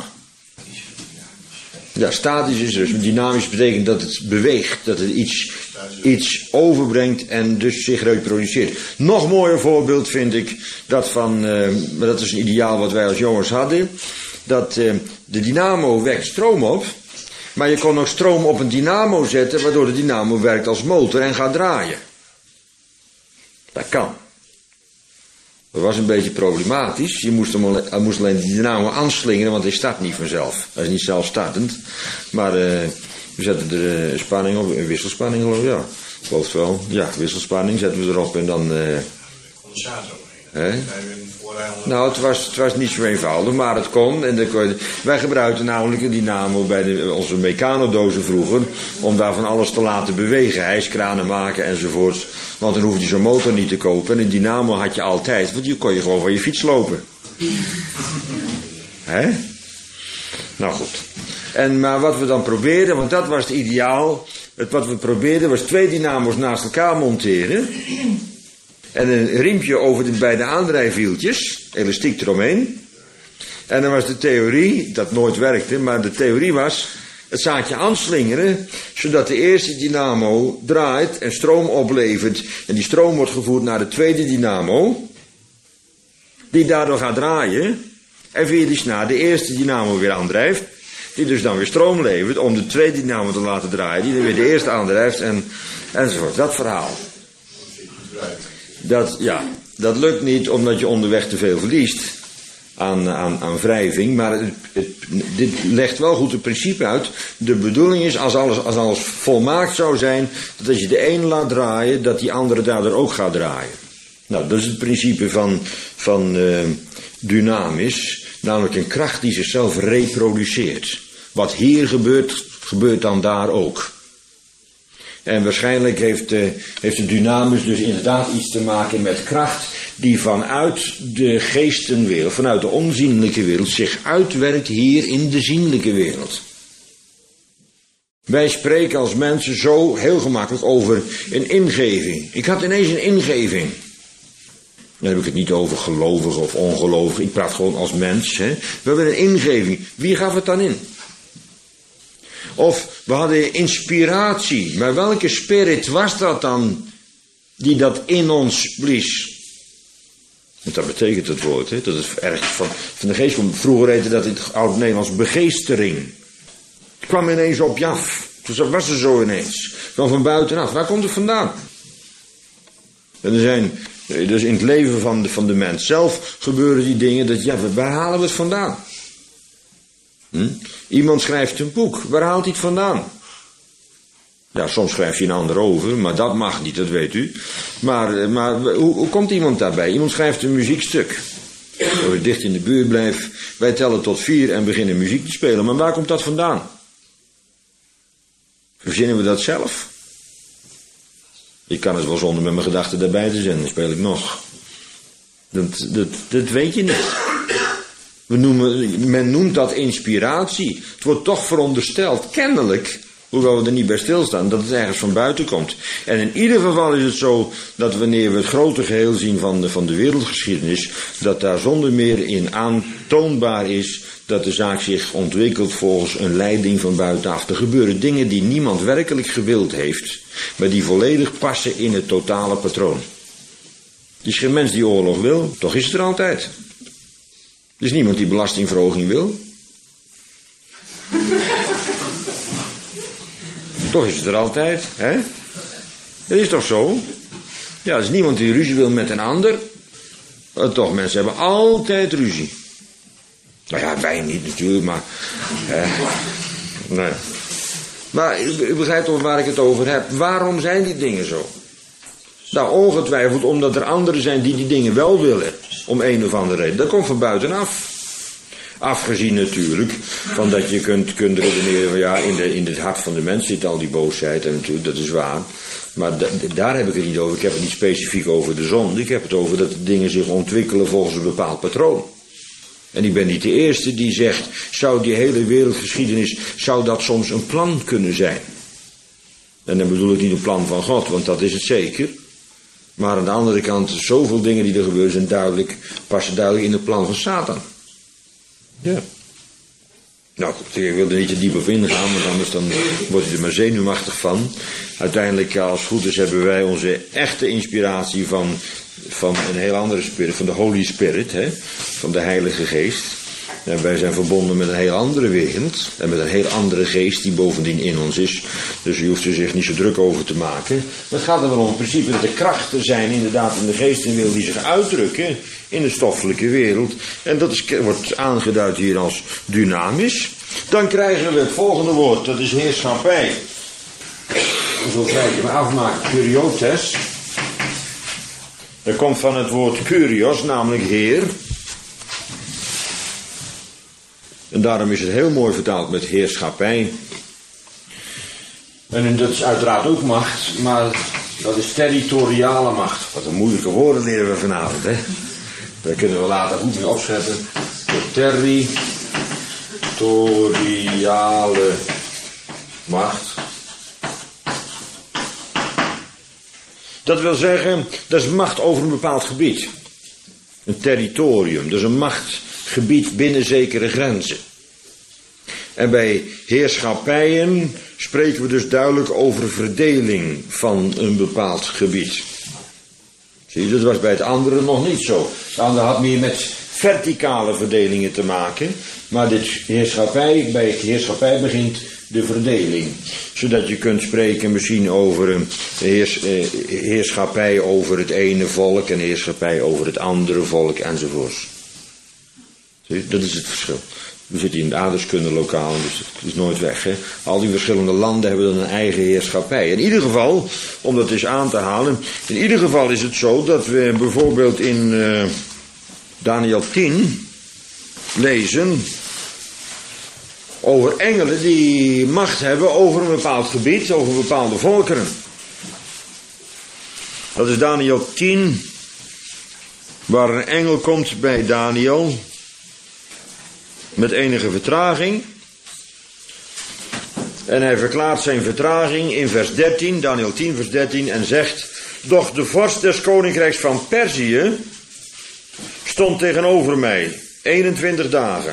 Ja, statisch is dus. Dynamisch betekent dat het beweegt. Dat het iets overbrengt en dus zich reproduceert. Nog mooier voorbeeld vind ik dat van, maar dat is een ideaal wat wij als jongens hadden. Dat de dynamo wekt stroom op. Maar je kon nog stroom op een dynamo zetten waardoor de dynamo werkt als motor en gaat draaien. Dat kan. Dat was een beetje problematisch. Je moest alleen de dynamo aanslingeren, want hij start niet vanzelf. Hij is niet zelfstartend. Maar we zetten er spanning op, een wisselspanning geloof ik, ja. Ik geloof het wel. Ja, wisselspanning zetten we erop en dan... condensator. Nou, het was niet zo eenvoudig, maar het kon. En wij gebruikten namelijk een dynamo bij onze mecanodozen vroeger, om daar van alles te laten bewegen, hijskranen maken enzovoorts. Want dan hoefde je zo'n motor niet te kopen. En een dynamo had je altijd, want die kon je gewoon van je fiets lopen. Hè? Nou goed. Maar wat we dan probeerden, want dat was het ideaal. Wat we probeerden was 2 dynamo's naast elkaar monteren. En een riempje over de beide aandrijfwieltjes, elastiek eromheen. En dan was de theorie, dat nooit werkte, maar de theorie was het zaadje aanslingeren, zodat de eerste dynamo draait en stroom oplevert. En die stroom wordt gevoerd naar de tweede dynamo, die daardoor gaat draaien. En via die snaar de eerste dynamo weer aandrijft, die dus dan weer stroom levert om de tweede dynamo te laten draaien, die dan weer de eerste aandrijft enzovoort. Dat verhaal. Dat lukt niet omdat je onderweg te veel verliest aan wrijving. Maar dit legt wel goed het principe uit. De bedoeling is, als alles volmaakt zou zijn, dat als je de ene laat draaien, dat die andere daardoor ook gaat draaien. Nou, dat is het principe van dynamis, namelijk een kracht die zichzelf reproduceert. Wat hier gebeurt, gebeurt dan daar ook. En waarschijnlijk heeft de dynamis dus inderdaad iets te maken met kracht die vanuit de geestenwereld, vanuit de onzienlijke wereld, zich uitwerkt hier in de zienlijke wereld. Wij spreken als mensen zo heel gemakkelijk over een ingeving. Ik had ineens een ingeving. Dan heb ik het niet over gelovig of ongelovig. Ik praat gewoon als mens. Hè. We hebben een ingeving. Wie gaf het dan in? Of we hadden inspiratie. Maar welke spirit was dat dan die dat in ons blies? Want dat betekent het woord. Hè? Dat is erg van de geest komt. Vroeger heette dat in het Oud-Nederlands begeestering. Het kwam ineens op je af. Toen was er zo ineens. Van buitenaf. Waar komt het vandaan? En er zijn, dus in het leven van de mens zelf gebeuren die dingen. Dat, ja, waar halen we het vandaan? Iemand schrijft een boek. Waar haalt hij het vandaan? Ja, soms schrijft hij een ander over, maar dat mag niet, dat weet u. Maar hoe komt iemand daarbij? Iemand schrijft een muziekstuk. Als ik dicht in de buurt blijf, wij tellen tot 4 en beginnen muziek te spelen. Maar waar komt dat vandaan? Verzinnen we dat zelf? Ik kan het wel zonder met mijn gedachten daarbij te zijn, dan speel ik nog. Dat weet je niet. Men noemt dat inspiratie. Het wordt toch verondersteld, kennelijk, hoewel we er niet bij stilstaan, dat het ergens van buiten komt. En in ieder geval is het zo dat wanneer we het grote geheel zien van de wereldgeschiedenis, dat daar zonder meer in aantoonbaar is dat de zaak zich ontwikkelt volgens een leiding van buitenaf. Er gebeuren dingen die niemand werkelijk gewild heeft, maar die volledig passen in het totale patroon. Er is geen mens die oorlog wil, toch is het er altijd. Er is niemand die belastingverhoging wil. Toch is het er altijd, hè? Dat is toch zo? Ja, er is niemand die ruzie wil met een ander. Toch, mensen hebben altijd ruzie. Nou ja, wij niet natuurlijk, maar... nee. Maar u begrijpt toch waar ik het over heb. Waarom zijn die dingen zo? Nou, ongetwijfeld omdat er anderen zijn die dingen wel willen. Om een of andere reden. Dat komt van buitenaf. Afgezien natuurlijk van dat je kunt redeneren van ja, in het hart van de mens zit al die boosheid en natuurlijk, dat is waar. Maar daar heb ik het niet over. Ik heb het niet specifiek over de zonde. Ik heb het over dat de dingen zich ontwikkelen volgens een bepaald patroon. En ik ben niet de eerste die zegt, zou die hele wereldgeschiedenis, zou dat soms een plan kunnen zijn? En dan bedoel ik niet een plan van God, want dat is het zeker. Maar aan de andere kant, zoveel dingen die er gebeuren zijn passen duidelijk in het plan van Satan. Ja. Nou goed, ik wil er niet te diep op ingaan, want anders dan word je er maar zenuwachtig van. Uiteindelijk, als het goed is, hebben wij onze echte inspiratie van een heel andere spirit, van de Holy Spirit, hè, van de Heilige Geest. En wij zijn verbonden met een heel andere wereld en met een heel andere geest die bovendien in ons is. Dus u hoeft er zich niet zo druk over te maken. Maar het gaat er wel om het principe dat er krachten zijn inderdaad in de geestenwereld die zich uitdrukken in de stoffelijke wereld. En dat wordt aangeduid hier als dynamisch. Dan krijgen we het volgende woord, dat is heerschappij. Zo kijken we afmaken, kuriotes. Dat komt van het woord kurios, namelijk heer. En daarom is het heel mooi vertaald met heerschappij. En dat is uiteraard ook macht, maar dat is territoriale macht. Wat een moeilijke woorden leren we vanavond, hè. Daar kunnen we later goed mee opscheppen. De territoriale macht. Dat wil zeggen, dat is macht over een bepaald gebied. Een territorium, dus een machtsgebied binnen zekere grenzen. En bij heerschappijen spreken we dus duidelijk over verdeling van een bepaald gebied. Zie je, dat was bij het andere nog niet zo. Het andere had meer met verticale verdelingen te maken. Maar bij heerschappij begint de verdeling. Zodat je kunt spreken misschien over een heerschappij over het ene volk en heerschappij over het andere volk enzovoorts. Zie je, dat is het verschil. We zitten in het aardrijkskundelokaal, dus het is nooit weg. Hè? Al die verschillende landen hebben dan een eigen heerschappij. In ieder geval, om dat eens aan te halen, in ieder geval is het zo dat we bijvoorbeeld in Daniel 10 lezen over engelen die macht hebben over een bepaald gebied, over bepaalde volkeren. Dat is Daniel 10, waar een engel komt bij Daniel met enige vertraging. En hij verklaart zijn vertraging in vers 13, Daniel 10 vers 13, en zegt: doch de vorst des koninkrijks van Perzië stond tegenover mij 21 dagen.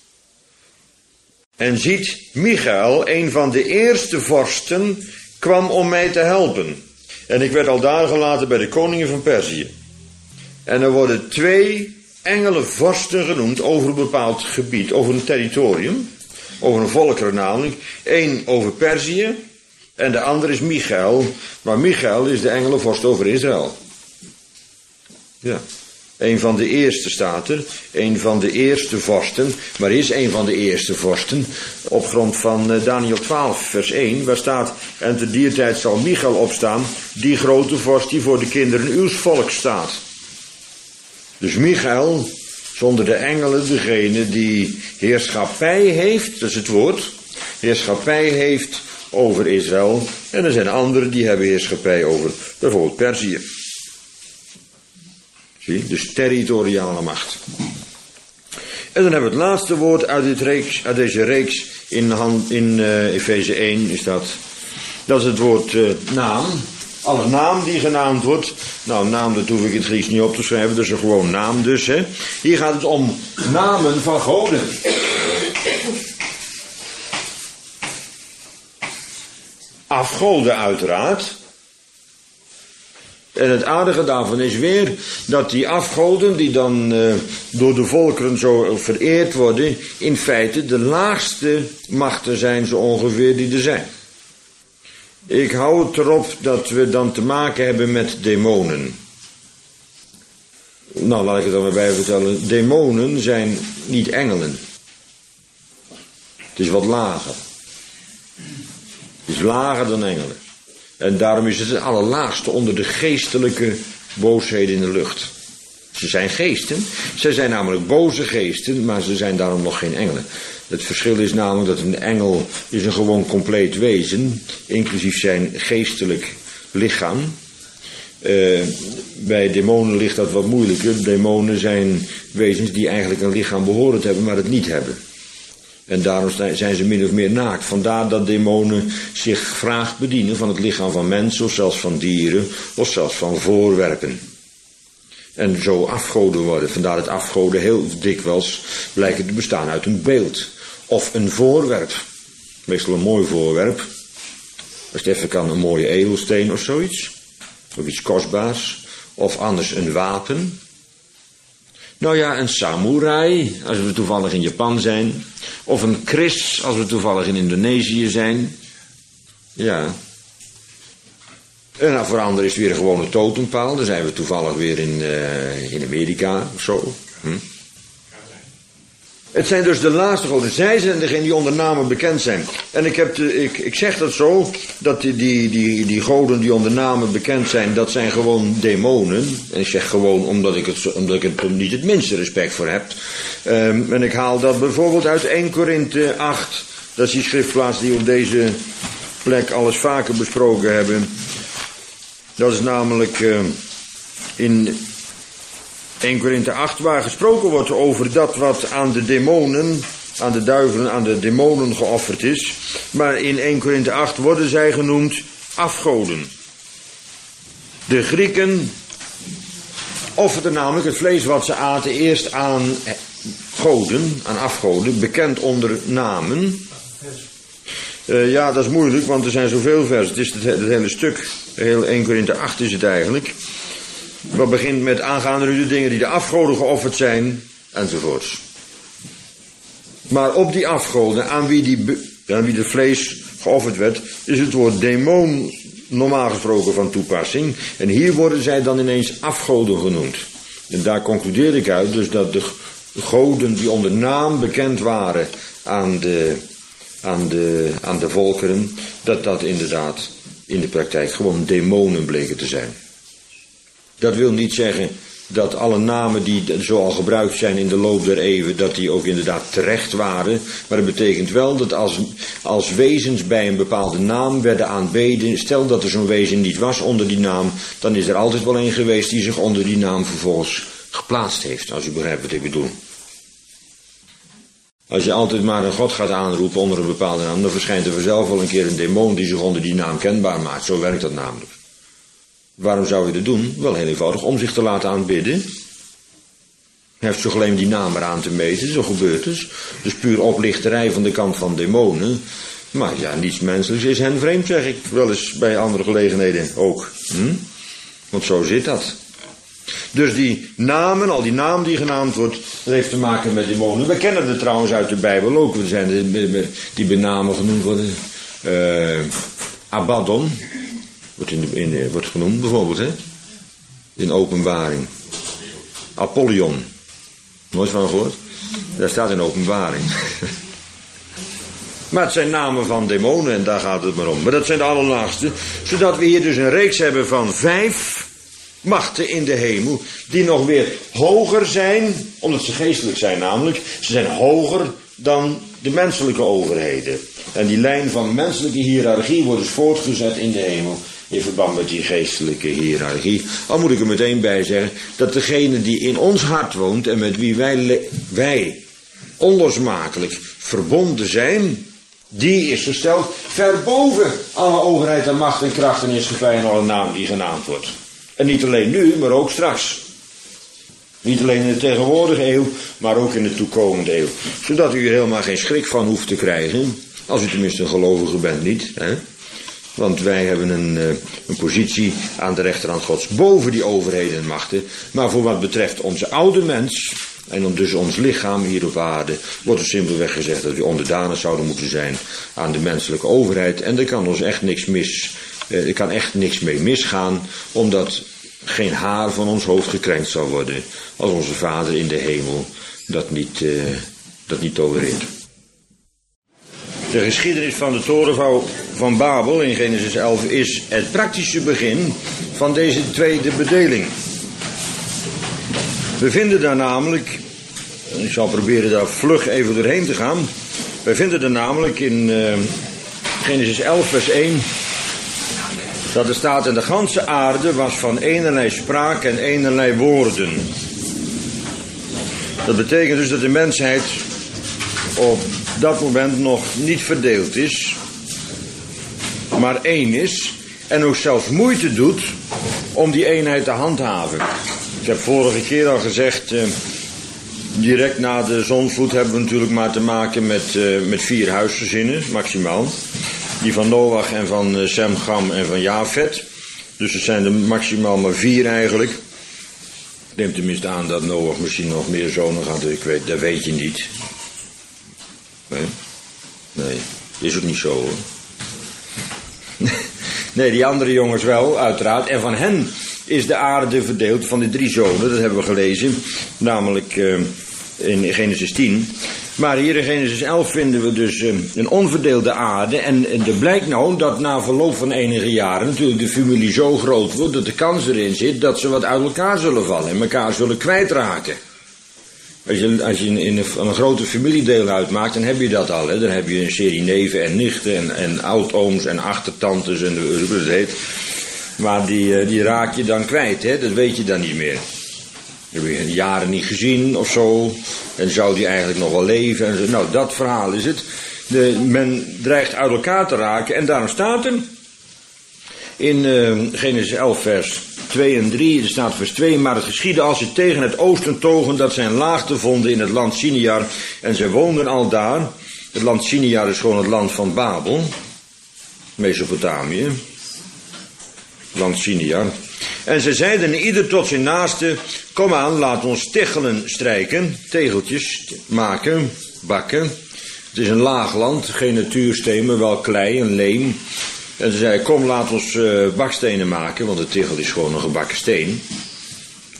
En ziet, Michael, een van de eerste vorsten, kwam om mij te helpen. En ik werd al daar gelaten bij de koningen van Perzië. En er worden 2 engelenvorsten genoemd over een bepaald gebied, over een territorium, over een volkeren namelijk. 1 over Perzië en de andere is Michael. Maar Michael is de engelenvorst over Israël. Ja. Een van de eerste staat er, een van de eerste vorsten, maar is een van de eerste vorsten op grond van Daniel 12 vers 1, waar staat: en te dier tijd zal Michael opstaan, die grote vorst die voor de kinderen uws volk staat. Dus Michael, zonder de engelen, degene die heerschappij heeft, dat is het woord, heerschappij heeft over Israël, en er zijn anderen die hebben heerschappij over bijvoorbeeld Perzië. Zie, dus territoriale macht. En dan hebben we het laatste woord uit deze reeks in Efeze 1 is dat. Dat is het woord naam. Alle naam die genaamd wordt. Nou, naam, dat hoef ik in het Grieks niet op te schrijven. Dat is een gewoon naam dus. Hè. Hier gaat het om namen van goden. Afgoden uiteraard. En het aardige daarvan is weer dat die afgoden die dan door de volkeren zo vereerd worden, in feite de laagste machten zijn zo ongeveer die er zijn. Ik hou het erop dat we dan te maken hebben met demonen. Nou, laat ik het dan maar bij vertellen. Demonen zijn niet engelen. Het is wat lager. Het is lager dan engelen. En daarom is het het allerlaagste onder de geestelijke boosheden in de lucht. Ze zijn geesten. Ze zijn namelijk boze geesten, maar ze zijn daarom nog geen engelen. Het verschil is namelijk dat een engel is een gewoon compleet wezen, inclusief zijn geestelijk lichaam. Bij demonen ligt dat wat moeilijker. Demonen zijn wezens die eigenlijk een lichaam behoren te hebben, maar het niet hebben. En daarom zijn ze min of meer naakt. Vandaar dat demonen zich graag bedienen van het lichaam van mensen, of zelfs van dieren, of zelfs van voorwerpen. En zo afgoden worden. Vandaar dat afgoden heel dikwijls blijken te bestaan uit een beeld. Of een voorwerp. Meestal een mooi voorwerp. Als het even kan, een mooie edelsteen of zoiets. Of iets kostbaars. Of anders een wapen. Nou ja, een samurai, als we toevallig in Japan zijn. Of een kris, als we toevallig in Indonesië zijn. Ja. En voor anderen is het weer een gewone totempaal. Dan zijn we toevallig weer in Amerika of zo. Het zijn dus de laatste goden. Zij zijn degenen die onder namen bekend zijn. En ik zeg dat zo, dat die goden die onder namen bekend zijn, dat zijn gewoon demonen. En ik zeg gewoon omdat ik er niet het minste respect voor heb. En ik haal dat bijvoorbeeld uit 1 Korinthe 8. Dat is die schriftplaats die we op deze plek alles vaker besproken hebben. Dat is namelijk in 1 Korinthe 8, waar gesproken wordt over dat wat aan de demonen, aan de duivelen, aan de demonen geofferd is. Maar in 1 Korinthe 8 worden zij genoemd afgoden. De Grieken offerden namelijk het vlees wat ze aten eerst aan goden, aan afgoden, bekend onder namen. Ja, dat is moeilijk, want er zijn zoveel versen. Het is het hele stuk, heel 1 Korinthe 8 is het eigenlijk. Wat begint met aangaande de dingen die de afgoden geofferd zijn, enzovoorts. Maar op die afgoden, aan wie de vlees geofferd werd, is het woord demon normaal gesproken van toepassing. En hier worden zij dan ineens afgoden genoemd. En daar concludeer ik uit dus dat de goden die onder naam bekend waren aan de volkeren, dat inderdaad in de praktijk gewoon demonen bleken te zijn. Dat wil niet zeggen dat alle namen die zo al gebruikt zijn in de loop der eeuwen, dat die ook inderdaad terecht waren. Maar het betekent wel dat als wezens bij een bepaalde naam werden aanbeden, stel dat er zo'n wezen niet was onder die naam, dan is er altijd wel een geweest die zich onder die naam vervolgens geplaatst heeft, als u begrijpt wat ik bedoel. Als je altijd maar een god gaat aanroepen onder een bepaalde naam, dan verschijnt er vanzelf wel een keer een demon die zich onder die naam kenbaar maakt. Zo werkt dat namelijk. Waarom zou je dat doen? Wel heel eenvoudig, om zich te laten aanbidden. Hij heeft toch alleen die naam eraan te meten, zo gebeurt het. Dus puur oplichterij van de kant van demonen. Maar ja, niets menselijks is hen vreemd, zeg ik wel eens bij andere gelegenheden ook. Want zo zit dat. Dus die namen, al die naam die genaamd wordt, dat heeft te maken met demonen. We kennen het trouwens uit de Bijbel ook. Er zijn die benamen genoemd worden. Abaddon. Wordt genoemd bijvoorbeeld, hè? In Openbaring. Apollyon. Nooit van gehoord? Daar staat in Openbaring. Maar het zijn namen van demonen en daar gaat het maar om. Maar dat zijn de allerlaagste. Zodat we hier dus een reeks hebben van 5 machten in de hemel. Die nog weer hoger zijn, omdat ze geestelijk zijn namelijk. Ze zijn hoger dan de menselijke overheden. En die lijn van menselijke hiërarchie wordt dus voortgezet in de hemel. In verband met die geestelijke hiërarchie. Al moet ik er meteen bij zeggen dat degene die in ons hart woont en met wie wij onlosmakelijk verbonden zijn, die is gesteld ver boven alle overheid en macht en kracht en heerschappij en alle naam die genaamd wordt. En niet alleen nu, maar ook straks. Niet alleen in de tegenwoordige eeuw, maar ook in de toekomende eeuw. Zodat u er helemaal geen schrik van hoeft te krijgen. Als u tenminste een gelovige bent niet, hè? Want wij hebben een positie aan de rechterhand Gods boven die overheden en machten. Maar voor wat betreft onze oude mens en dus ons lichaam hier op aarde, wordt er simpelweg gezegd dat we onderdanig zouden moeten zijn aan de menselijke overheid. En er kan ons echt er kan echt niks mee misgaan, omdat geen haar van ons hoofd gekrenkt zal worden als onze Vader in de hemel dat niet tolereert. De geschiedenis van de torenbouw van Babel in Genesis 11 is het praktische begin van deze tweede bedeling. We vinden daar namelijk, ik zal proberen daar vlug even doorheen te gaan. We vinden daar namelijk in Genesis 11 vers 1 dat er staat: en de ganse aarde was van eenerlei spraak en eenerlei woorden. Dat betekent dus dat de mensheid op dat moment nog niet verdeeld is, maar één is en ook zelfs moeite doet om die eenheid te handhaven. Ik heb vorige keer al gezegd, direct na de zondvloed hebben we natuurlijk maar te maken met 4 huisgezinnen, maximaal. Die van Noach en van Sem, Gam en van Jafet. Dus het zijn er maximaal maar 4 eigenlijk. Ik neem tenminste aan dat Noach misschien nog meer zonen had, dat weet je niet. Nee, is ook niet zo hoor. Nee, die andere jongens wel, uiteraard. En van hen is de aarde verdeeld, van de 3 zonen, dat hebben we gelezen. Namelijk in Genesis 10. Maar hier in Genesis 11 vinden we dus een onverdeelde aarde. En er blijkt nou dat na verloop van enige jaren natuurlijk de familie zo groot wordt dat de kans erin zit dat ze wat uit elkaar zullen vallen en elkaar zullen kwijtraken. Als je een grote familiedeel uitmaakt, dan heb je dat al. Hè? Dan heb je een serie neven en nichten en oudooms en achtertantes en hoe het heet. Maar die raak je dan kwijt, hè? Dat weet je dan niet meer. Dat heb je jaren niet gezien of zo. En zou die eigenlijk nog wel leven? En zo. Nou, dat verhaal is het. Men dreigt uit elkaar te raken. En daarom staat er in Genesis 11 vers 2 en 3, er staat vers 2, maar het geschiedde als ze tegen het oosten togen, dat zij een laagte vonden in het land Sinear, en zij woonden al daar. Het land Sinear is gewoon het land van Babel, Mesopotamië, land Sinear. En ze zeiden ieder tot zijn naaste: kom aan, laat ons tegelen strijken, tegeltjes maken, bakken. Het is een laag land, geen natuursteen, maar wel klei en leem. En ze zeiden: kom, laat ons bakstenen maken, want de tegel is gewoon een gebakken steen.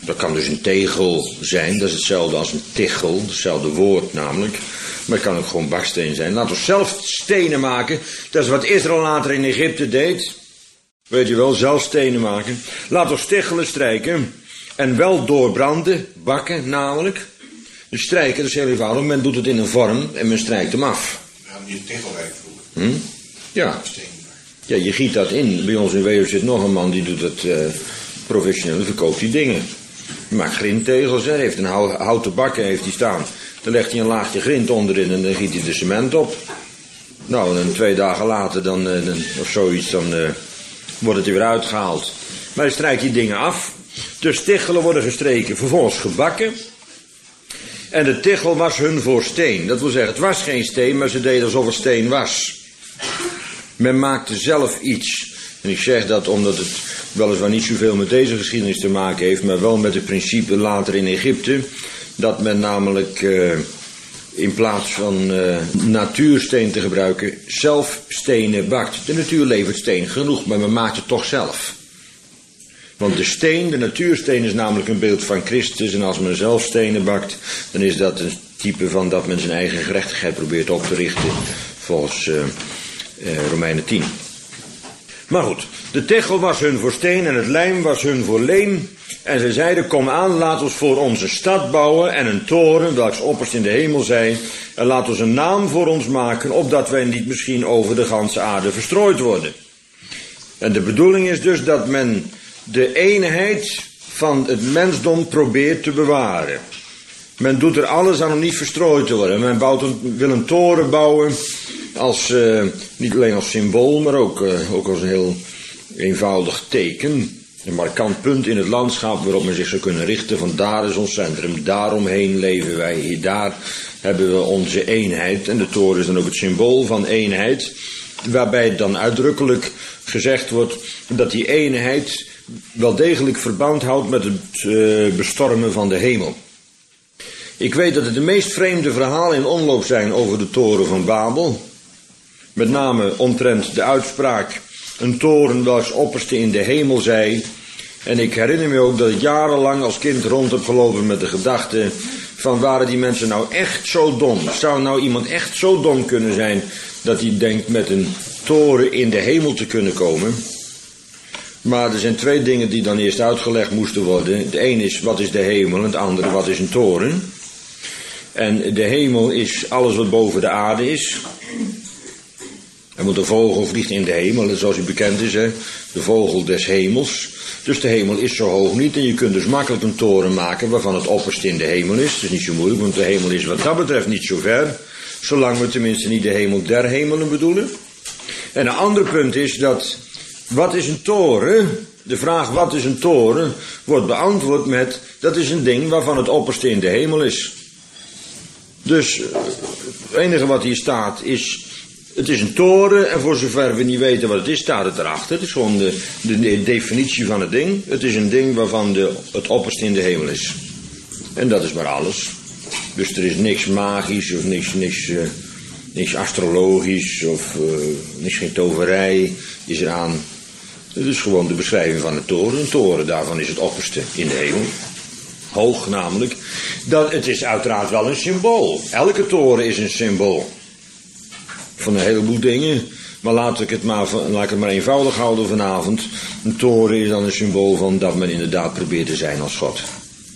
Dat kan dus een tegel zijn, dat is hetzelfde als een tichel, hetzelfde woord namelijk. Maar het kan ook gewoon baksteen zijn. Laten we zelf stenen maken. Dat is wat Israël later in Egypte deed. Weet je wel, zelf stenen maken. Laten we stichelen, strijken. En wel doorbranden, bakken namelijk. Dus strijken, dat is heel eenvoudig. Men doet het in een vorm en men strijkt hem af. We hadden hier tegelwerk vroeger. Ja. Steenwerk. Ja, je giet dat in. Bij ons in Weeuw zit nog een man die doet het professioneel. Die verkoopt die dingen. Die maakt grindtegels. Hij heeft een houten bakken heeft hij staan. Dan legt hij een laagje grind onderin en dan giet hij de cement op. Nou, en 2 dagen later dan, of zoiets, dan wordt het er weer uitgehaald. Maar hij strijkt die dingen af. Dus tichelen worden gestreken, vervolgens gebakken. En de tichel was hun voor steen. Dat wil zeggen, het was geen steen, maar ze deden alsof het steen was. Men maakte zelf iets. En ik zeg dat omdat het weliswaar niet zoveel met deze geschiedenis te maken heeft, maar wel met het principe later in Egypte, dat men namelijk in plaats van natuursteen te gebruiken, zelf stenen bakt. De natuur levert steen genoeg, maar men maakt het toch zelf. Want de steen, de natuursteen, is namelijk een beeld van Christus. En als men zelf stenen bakt, dan is dat een type van dat men zijn eigen gerechtigheid probeert op te richten, volgens Romeinen 10. Maar goed, de tegel was hun voor steen en het lijm was hun voor leem. En zij zeiden, kom aan, laat ons voor ons een stad bouwen en een toren, welks opperst in de hemel zij. En laat ons een naam voor ons maken, opdat wij niet misschien over de ganse aarde verstrooid worden. En de bedoeling is dus dat men de eenheid van het mensdom probeert te bewaren. Men doet er alles aan om niet verstrooid te worden. Men wil een toren bouwen, niet alleen als symbool, maar ook als een heel eenvoudig teken. Een markant punt in het landschap waarop men zich zou kunnen richten. Van daar is ons centrum, daaromheen leven wij, hier, daar hebben we onze eenheid. En de toren is dan ook het symbool van eenheid, waarbij dan uitdrukkelijk gezegd wordt dat die eenheid wel degelijk verband houdt met het bestormen van de hemel. Ik weet dat het de meest vreemde verhalen in omloop zijn over de toren van Babel. Met name omtrent de uitspraak, een toren welks opperste in de hemel zij. En ik herinner me ook dat ik jarenlang als kind rond heb gelopen met de gedachte van, waren die mensen nou echt zo dom? Zou nou iemand echt zo dom kunnen zijn dat hij denkt met een toren in de hemel te kunnen komen? Maar er zijn 2 dingen die dan eerst uitgelegd moesten worden. De een is, wat is de hemel? En het andere, wat is een toren? En de hemel is alles wat boven de aarde is. En de vogel vliegt in de hemel, zoals u bekend is, hè? De vogel des hemels. Dus de hemel is zo hoog niet. En je kunt dus makkelijk een toren maken waarvan het opperste in de hemel is. Het is niet zo moeilijk, want de hemel is wat dat betreft niet zo ver. Zolang we tenminste niet de hemel der hemelen bedoelen. En een ander punt is dat, wat is een toren? De vraag, wat is een toren, wordt beantwoord met, dat is een ding waarvan het opperste in de hemel is. Dus het enige wat hier staat is, het is een toren en voor zover we niet weten wat het is, staat het erachter. Het is gewoon de definitie van het ding. Het is een ding waarvan het opperste in de hemel is. En dat is maar alles. Dus er is niks magisch of niks astrologisch of niks, geen toverij is eraan. Het is gewoon de beschrijving van een toren. Een toren, daarvan is het opperste in de hemel. Hoog namelijk. Het is uiteraard wel een symbool. Elke toren is een symbool. Van een heleboel dingen. Maar laat ik het maar eenvoudig houden vanavond. Een toren is dan een symbool van dat men inderdaad probeert te zijn als God.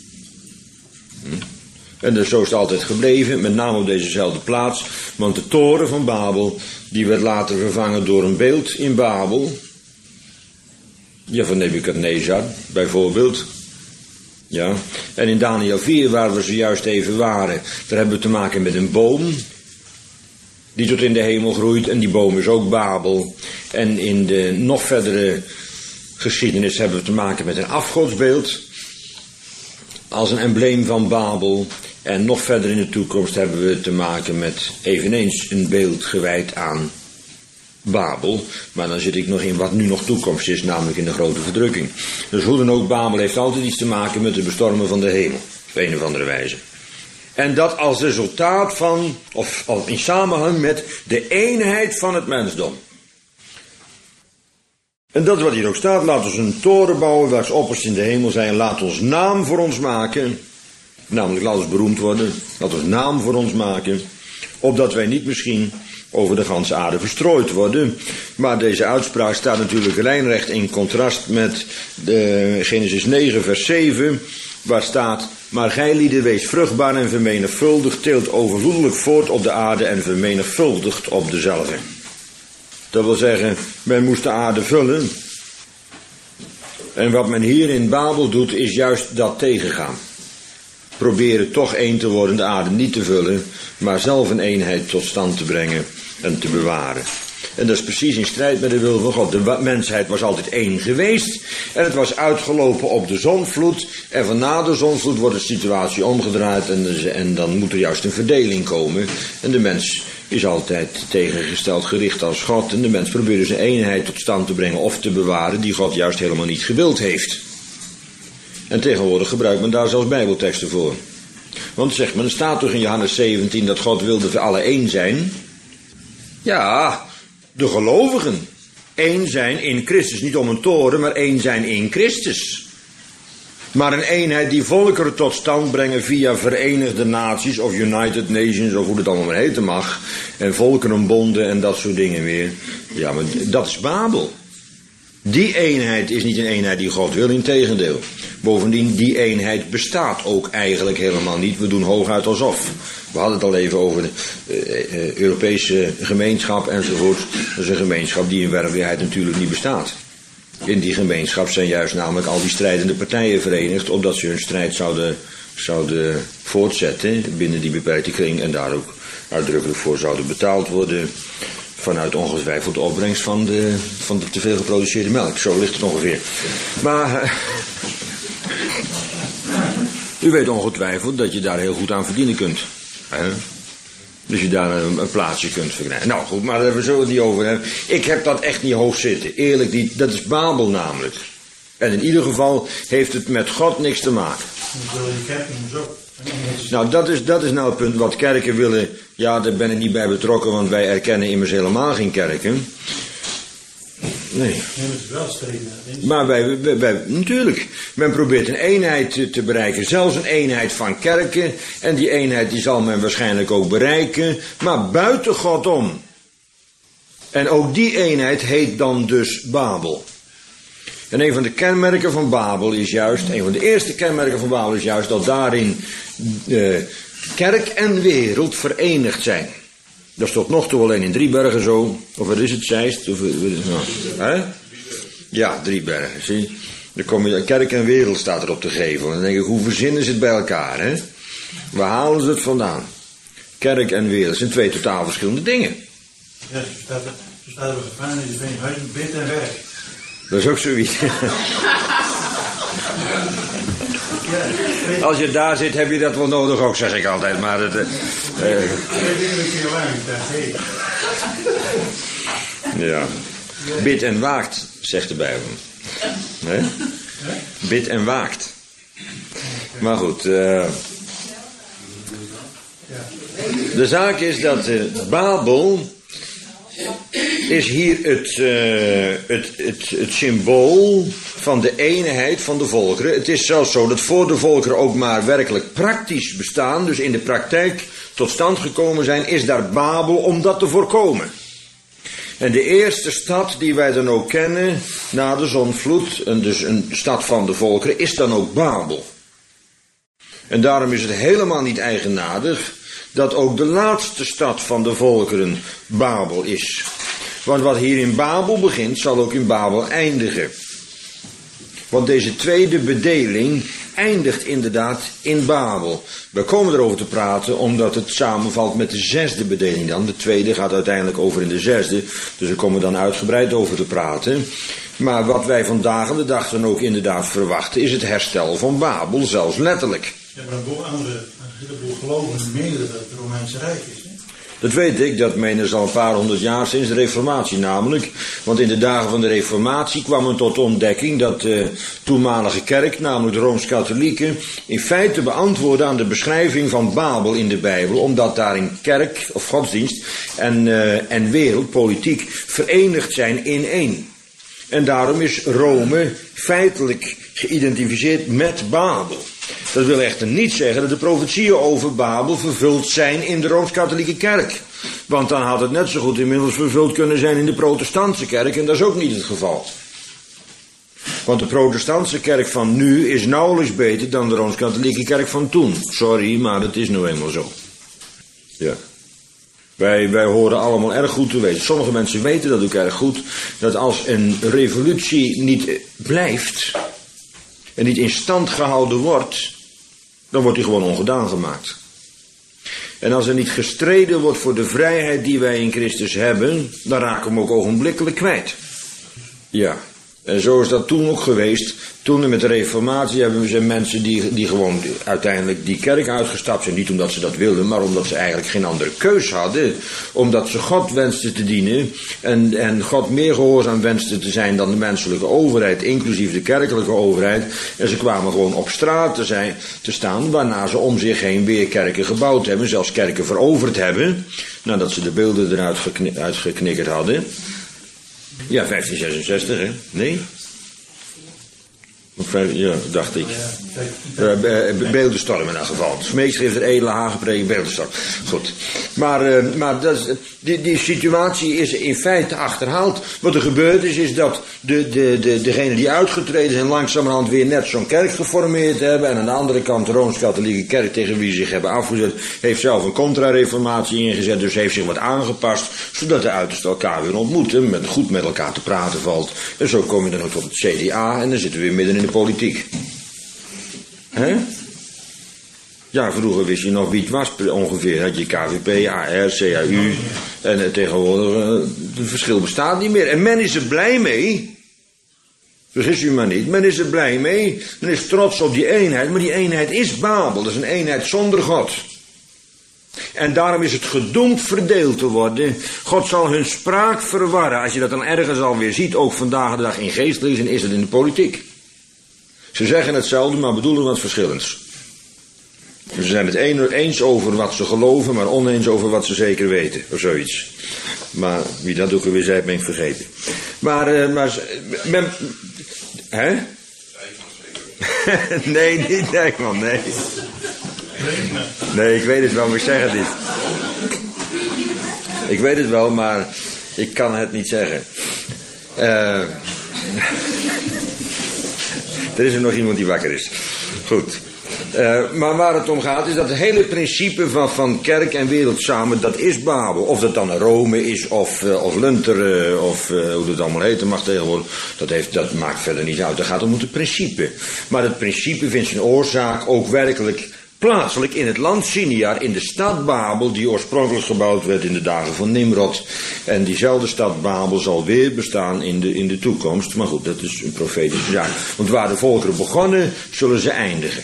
En dus zo is het altijd gebleven, met name op dezezelfde plaats. Want de toren van Babel, die werd later vervangen door een beeld in Babel. Ja, van Nebukadnezar, bijvoorbeeld. Ja. En in Daniel 4, waar we zojuist even waren, daar hebben we te maken met een boom die tot in de hemel groeit. En die boom is ook Babel. En in de nog verdere geschiedenis hebben we te maken met een afgodsbeeld als een embleem van Babel. En nog verder in de toekomst hebben we te maken met eveneens een beeld gewijd aan Babel. Maar dan zit ik nog in wat nu nog toekomst is, namelijk in de grote verdrukking. Dus hoe dan ook, Babel heeft altijd iets te maken met het bestormen van de hemel. Op een of andere wijze. En dat als resultaat van, of in samenhang met de eenheid van het mensdom. En dat is wat hier ook staat. Laat ons een toren bouwen, welks opperst in de hemel zijn. Laat ons naam voor ons maken. Namelijk, laat ons beroemd worden. Laat ons naam voor ons maken. Opdat wij niet misschien over de ganse aarde verstrooid worden. Maar deze uitspraak staat natuurlijk lijnrecht in contrast met de Genesis 9 vers 7. Waar staat: maar gij lieden wees vruchtbaar en vermenigvuldigd, teelt overvloedelijk voort op de aarde en vermenigvuldigt op dezelfde. Dat wil zeggen, men moest de aarde vullen. En wat men hier in Babel doet, is juist dat tegengaan. Proberen toch één te worden, de aarde niet te vullen, maar zelf een eenheid tot stand te brengen en te bewaren. En dat is precies in strijd met de wil van God. De mensheid was altijd één geweest. En het was uitgelopen op de zondvloed. En van na de zondvloed wordt de situatie omgedraaid. En dan moet er juist een verdeling komen. En de mens is altijd tegengesteld gericht als God. En de mens probeert dus een eenheid tot stand te brengen of te bewaren die God juist helemaal niet gewild heeft. En tegenwoordig gebruikt men daar zelfs bijbelteksten voor. Want zegt men, er staat toch in Johannes 17 dat God wilde voor alle één zijn? Ja, de gelovigen. Eén zijn in Christus. Niet om een toren, maar één zijn in Christus. Maar een eenheid die volkeren tot stand brengen via Verenigde Naties of United Nations of hoe het allemaal maar heten mag. En volkerenbonden en dat soort dingen weer. Ja, maar dat is Babel. Die eenheid is niet een eenheid die God wil, integendeel. Bovendien, die eenheid bestaat ook eigenlijk helemaal niet. We doen hooguit alsof. We hadden het al even over de Europese gemeenschap enzovoort. Dat is een gemeenschap die in werkelijkheid natuurlijk niet bestaat. In die gemeenschap zijn juist namelijk al die strijdende partijen verenigd, opdat ze hun strijd zouden voortzetten binnen die beperkte kring en daar ook uitdrukkelijk voor zouden betaald worden vanuit ongetwijfeld de opbrengst van de te veel geproduceerde melk. Zo ligt het ongeveer. Maar u weet ongetwijfeld dat je daar heel goed aan verdienen kunt. Hè? Dus je daar een plaatsje kunt verkrijgen. Nou goed, maar daar hebben we zo het niet over hebben. Ik heb dat echt niet hoog zitten. Eerlijk niet. Dat is Babel namelijk. En in ieder geval heeft het met God niks te maken. Nou, dat is nou het punt wat kerken willen. Ja, daar ben ik niet bij betrokken, want wij erkennen immers helemaal geen kerken. Nee. Maar wij, natuurlijk. Men probeert een eenheid te bereiken. Zelfs een eenheid van kerken. En die eenheid die zal men waarschijnlijk ook bereiken. Maar buiten God om. En ook die eenheid heet dan dus Babel. En een van de kenmerken van Babel is juist, een van de eerste kenmerken van Babel is juist dat daarin kerk en wereld verenigd zijn. Dat is tot nog toe alleen in Driebergen zo. Of wat is het, Zeist? Of, hè? Ja, Driebergen, zie. Dan kom je, kerk en wereld staat er op de gevel. En dan denk ik, hoe verzinnen ze het bij elkaar, hè? Waar halen ze het vandaan? Kerk en wereld zijn twee totaal verschillende dingen. Ja, zo staat er gevangen in de huis, bid en werk. Dat is ook zoiets. Als je daar zit, heb je dat wel nodig ook, zeg ik altijd. Maar het, ja. Bid en waakt, zegt de Bijbel. Nee? Bid en waakt. Maar goed. De zaak is dat Babel is hier het symbool van de eenheid van de volkeren. Het is zelfs zo dat voor de volkeren ook maar werkelijk praktisch bestaan, dus in de praktijk tot stand gekomen zijn, is daar Babel om dat te voorkomen. En de eerste stad die wij dan ook kennen, na de zondvloed, en dus een stad van de volkeren, is dan ook Babel. En daarom is het helemaal niet eigenaardig dat ook de laatste stad van de volkeren Babel is. Want wat hier in Babel begint, zal ook in Babel eindigen. Want deze tweede bedeling eindigt inderdaad in Babel. We komen erover te praten omdat het samenvalt met de zesde bedeling dan. De tweede gaat uiteindelijk over in de zesde. Dus daar komen we dan uitgebreid over te praten. Maar wat wij vandaag aan de dag dan ook inderdaad verwachten is het herstel van Babel, zelfs letterlijk. Ja, maar een heleboel gelovigen menen dat het Romeinse Rijk is. Hè? Dat weet ik, dat menen ze al een paar honderd jaar sinds de Reformatie namelijk. Want in de dagen van de Reformatie kwam men tot ontdekking dat de toenmalige kerk, namelijk de Rooms-Katholieken, in feite beantwoordde aan de beschrijving van Babel in de Bijbel. Omdat daarin kerk of godsdienst en wereld, politiek, verenigd zijn in één. En daarom is Rome feitelijk geïdentificeerd met Babel. Dat wil echter niet zeggen dat de profetieën over Babel vervuld zijn in de Rooms-Katholieke Kerk. Want dan had het net zo goed inmiddels vervuld kunnen zijn in de protestantse kerk, en dat is ook niet het geval. Want de protestantse kerk van nu is nauwelijks beter dan de Rooms-Katholieke kerk van toen. Sorry, maar het is nou eenmaal zo. Ja. Wij horen allemaal erg goed te weten. Sommige mensen weten dat ook erg goed. Dat als een revolutie niet blijft en niet in stand gehouden wordt, dan wordt die gewoon ongedaan gemaakt. En als er niet gestreden wordt voor de vrijheid die wij in Christus hebben, dan raken we hem ook ogenblikkelijk kwijt. Ja. En zo is dat toen ook geweest. Toen met de reformatie hebben we mensen die gewoon uiteindelijk die kerk uitgestapt zijn. Niet omdat ze dat wilden, maar omdat ze eigenlijk geen andere keus hadden. Omdat ze God wensten te dienen en God meer gehoorzaam wensten te zijn dan de menselijke overheid, inclusief de kerkelijke overheid. En ze kwamen gewoon op straat te staan, waarna ze om zich heen weer kerken gebouwd hebben. Zelfs kerken veroverd hebben, nadat ze de beelden eruit uitgeknikkerd hadden. Ja, 1566, hè? Nee? Ja, dacht ik. Beeldenstorm in dat geval. Smeekschrift der edele Hagepreek, beeldenstorm. Goed. Maar dat is, die situatie is in feite achterhaald. Wat er gebeurd is dat degenen die uitgetreden zijn langzamerhand weer net zo'n kerk geformeerd hebben. En aan de andere kant de Rooms-Katholieke kerk tegen wie ze zich hebben afgezet, heeft zelf een contra-reformatie ingezet. Dus heeft zich wat aangepast, zodat de uitersten elkaar weer ontmoeten. Goed met elkaar te praten valt. En zo kom je dan ook tot het CDA en dan zitten we weer midden in de politiek. Hè? Ja, vroeger wist je nog wie het was ongeveer. Had je KVP, AR, CAU. En tegenwoordig, het verschil bestaat niet meer. En men is er blij mee. Vergis u maar niet. Men is er blij mee. Men is trots op die eenheid. Maar die eenheid is Babel. Dat is een eenheid zonder God. En daarom is het gedoemd verdeeld te worden. God zal hun spraak verwarren. Als je dat dan ergens alweer ziet, ook vandaag de dag in geestelijke zin, is het in de politiek. Ze zeggen hetzelfde, maar bedoelen wat verschillends. Ze zijn het eens over wat ze geloven, maar oneens over wat ze zeker weten, of zoiets. Maar wie dat ook alweer zei, ben ik vergeten. Hè? Nee, niet Dijkman, nee. Nee, ik weet het wel, maar ik zeg het niet. Ik weet het wel, maar ik kan het niet zeggen. Er is er nog iemand die wakker is. Goed. Maar waar het om gaat is dat het hele principe van kerk en wereld samen, dat is Babel. Of dat dan Rome is of Lunteren of hoe het allemaal heten mag tegenwoordig. Dat maakt verder niet uit. Dat gaat om het principe. Maar het principe vindt zijn oorzaak ook werkelijk plaatselijk in het land Siniar, in de stad Babel, die oorspronkelijk gebouwd werd in de dagen van Nimrod. En diezelfde stad Babel zal weer bestaan in de toekomst. Maar goed, dat is een profetische zaak. Want waar de volkeren begonnen, zullen ze eindigen.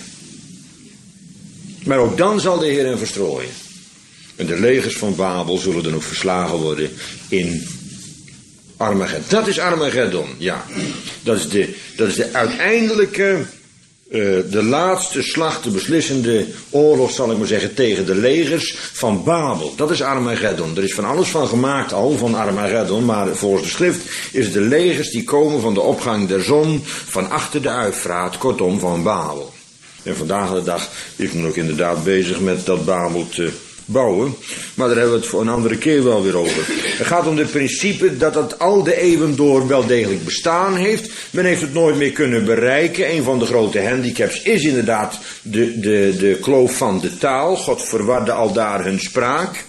Maar ook dan zal de Heer hen verstrooien. En de legers van Babel zullen dan ook verslagen worden in Armageddon. Dat is Armageddon, ja. Dat is de uiteindelijke, de laatste slag, de beslissende oorlog, zal ik maar zeggen, tegen de legers van Babel. Dat is Armageddon. Er is van alles van gemaakt al, van Armageddon, maar volgens de schrift is het de legers die komen van de opgang der zon, van achter de Uifraat, kortom van Babel. En vandaag de dag is men ook inderdaad bezig met dat Babel te bouwen. Maar daar hebben we het voor een andere keer wel weer over. Het gaat om het principe dat het al de eeuwen door wel degelijk bestaan heeft. Men heeft het nooit meer kunnen bereiken. Een van de grote handicaps is inderdaad de kloof van de taal. God verwarde al daar hun spraak.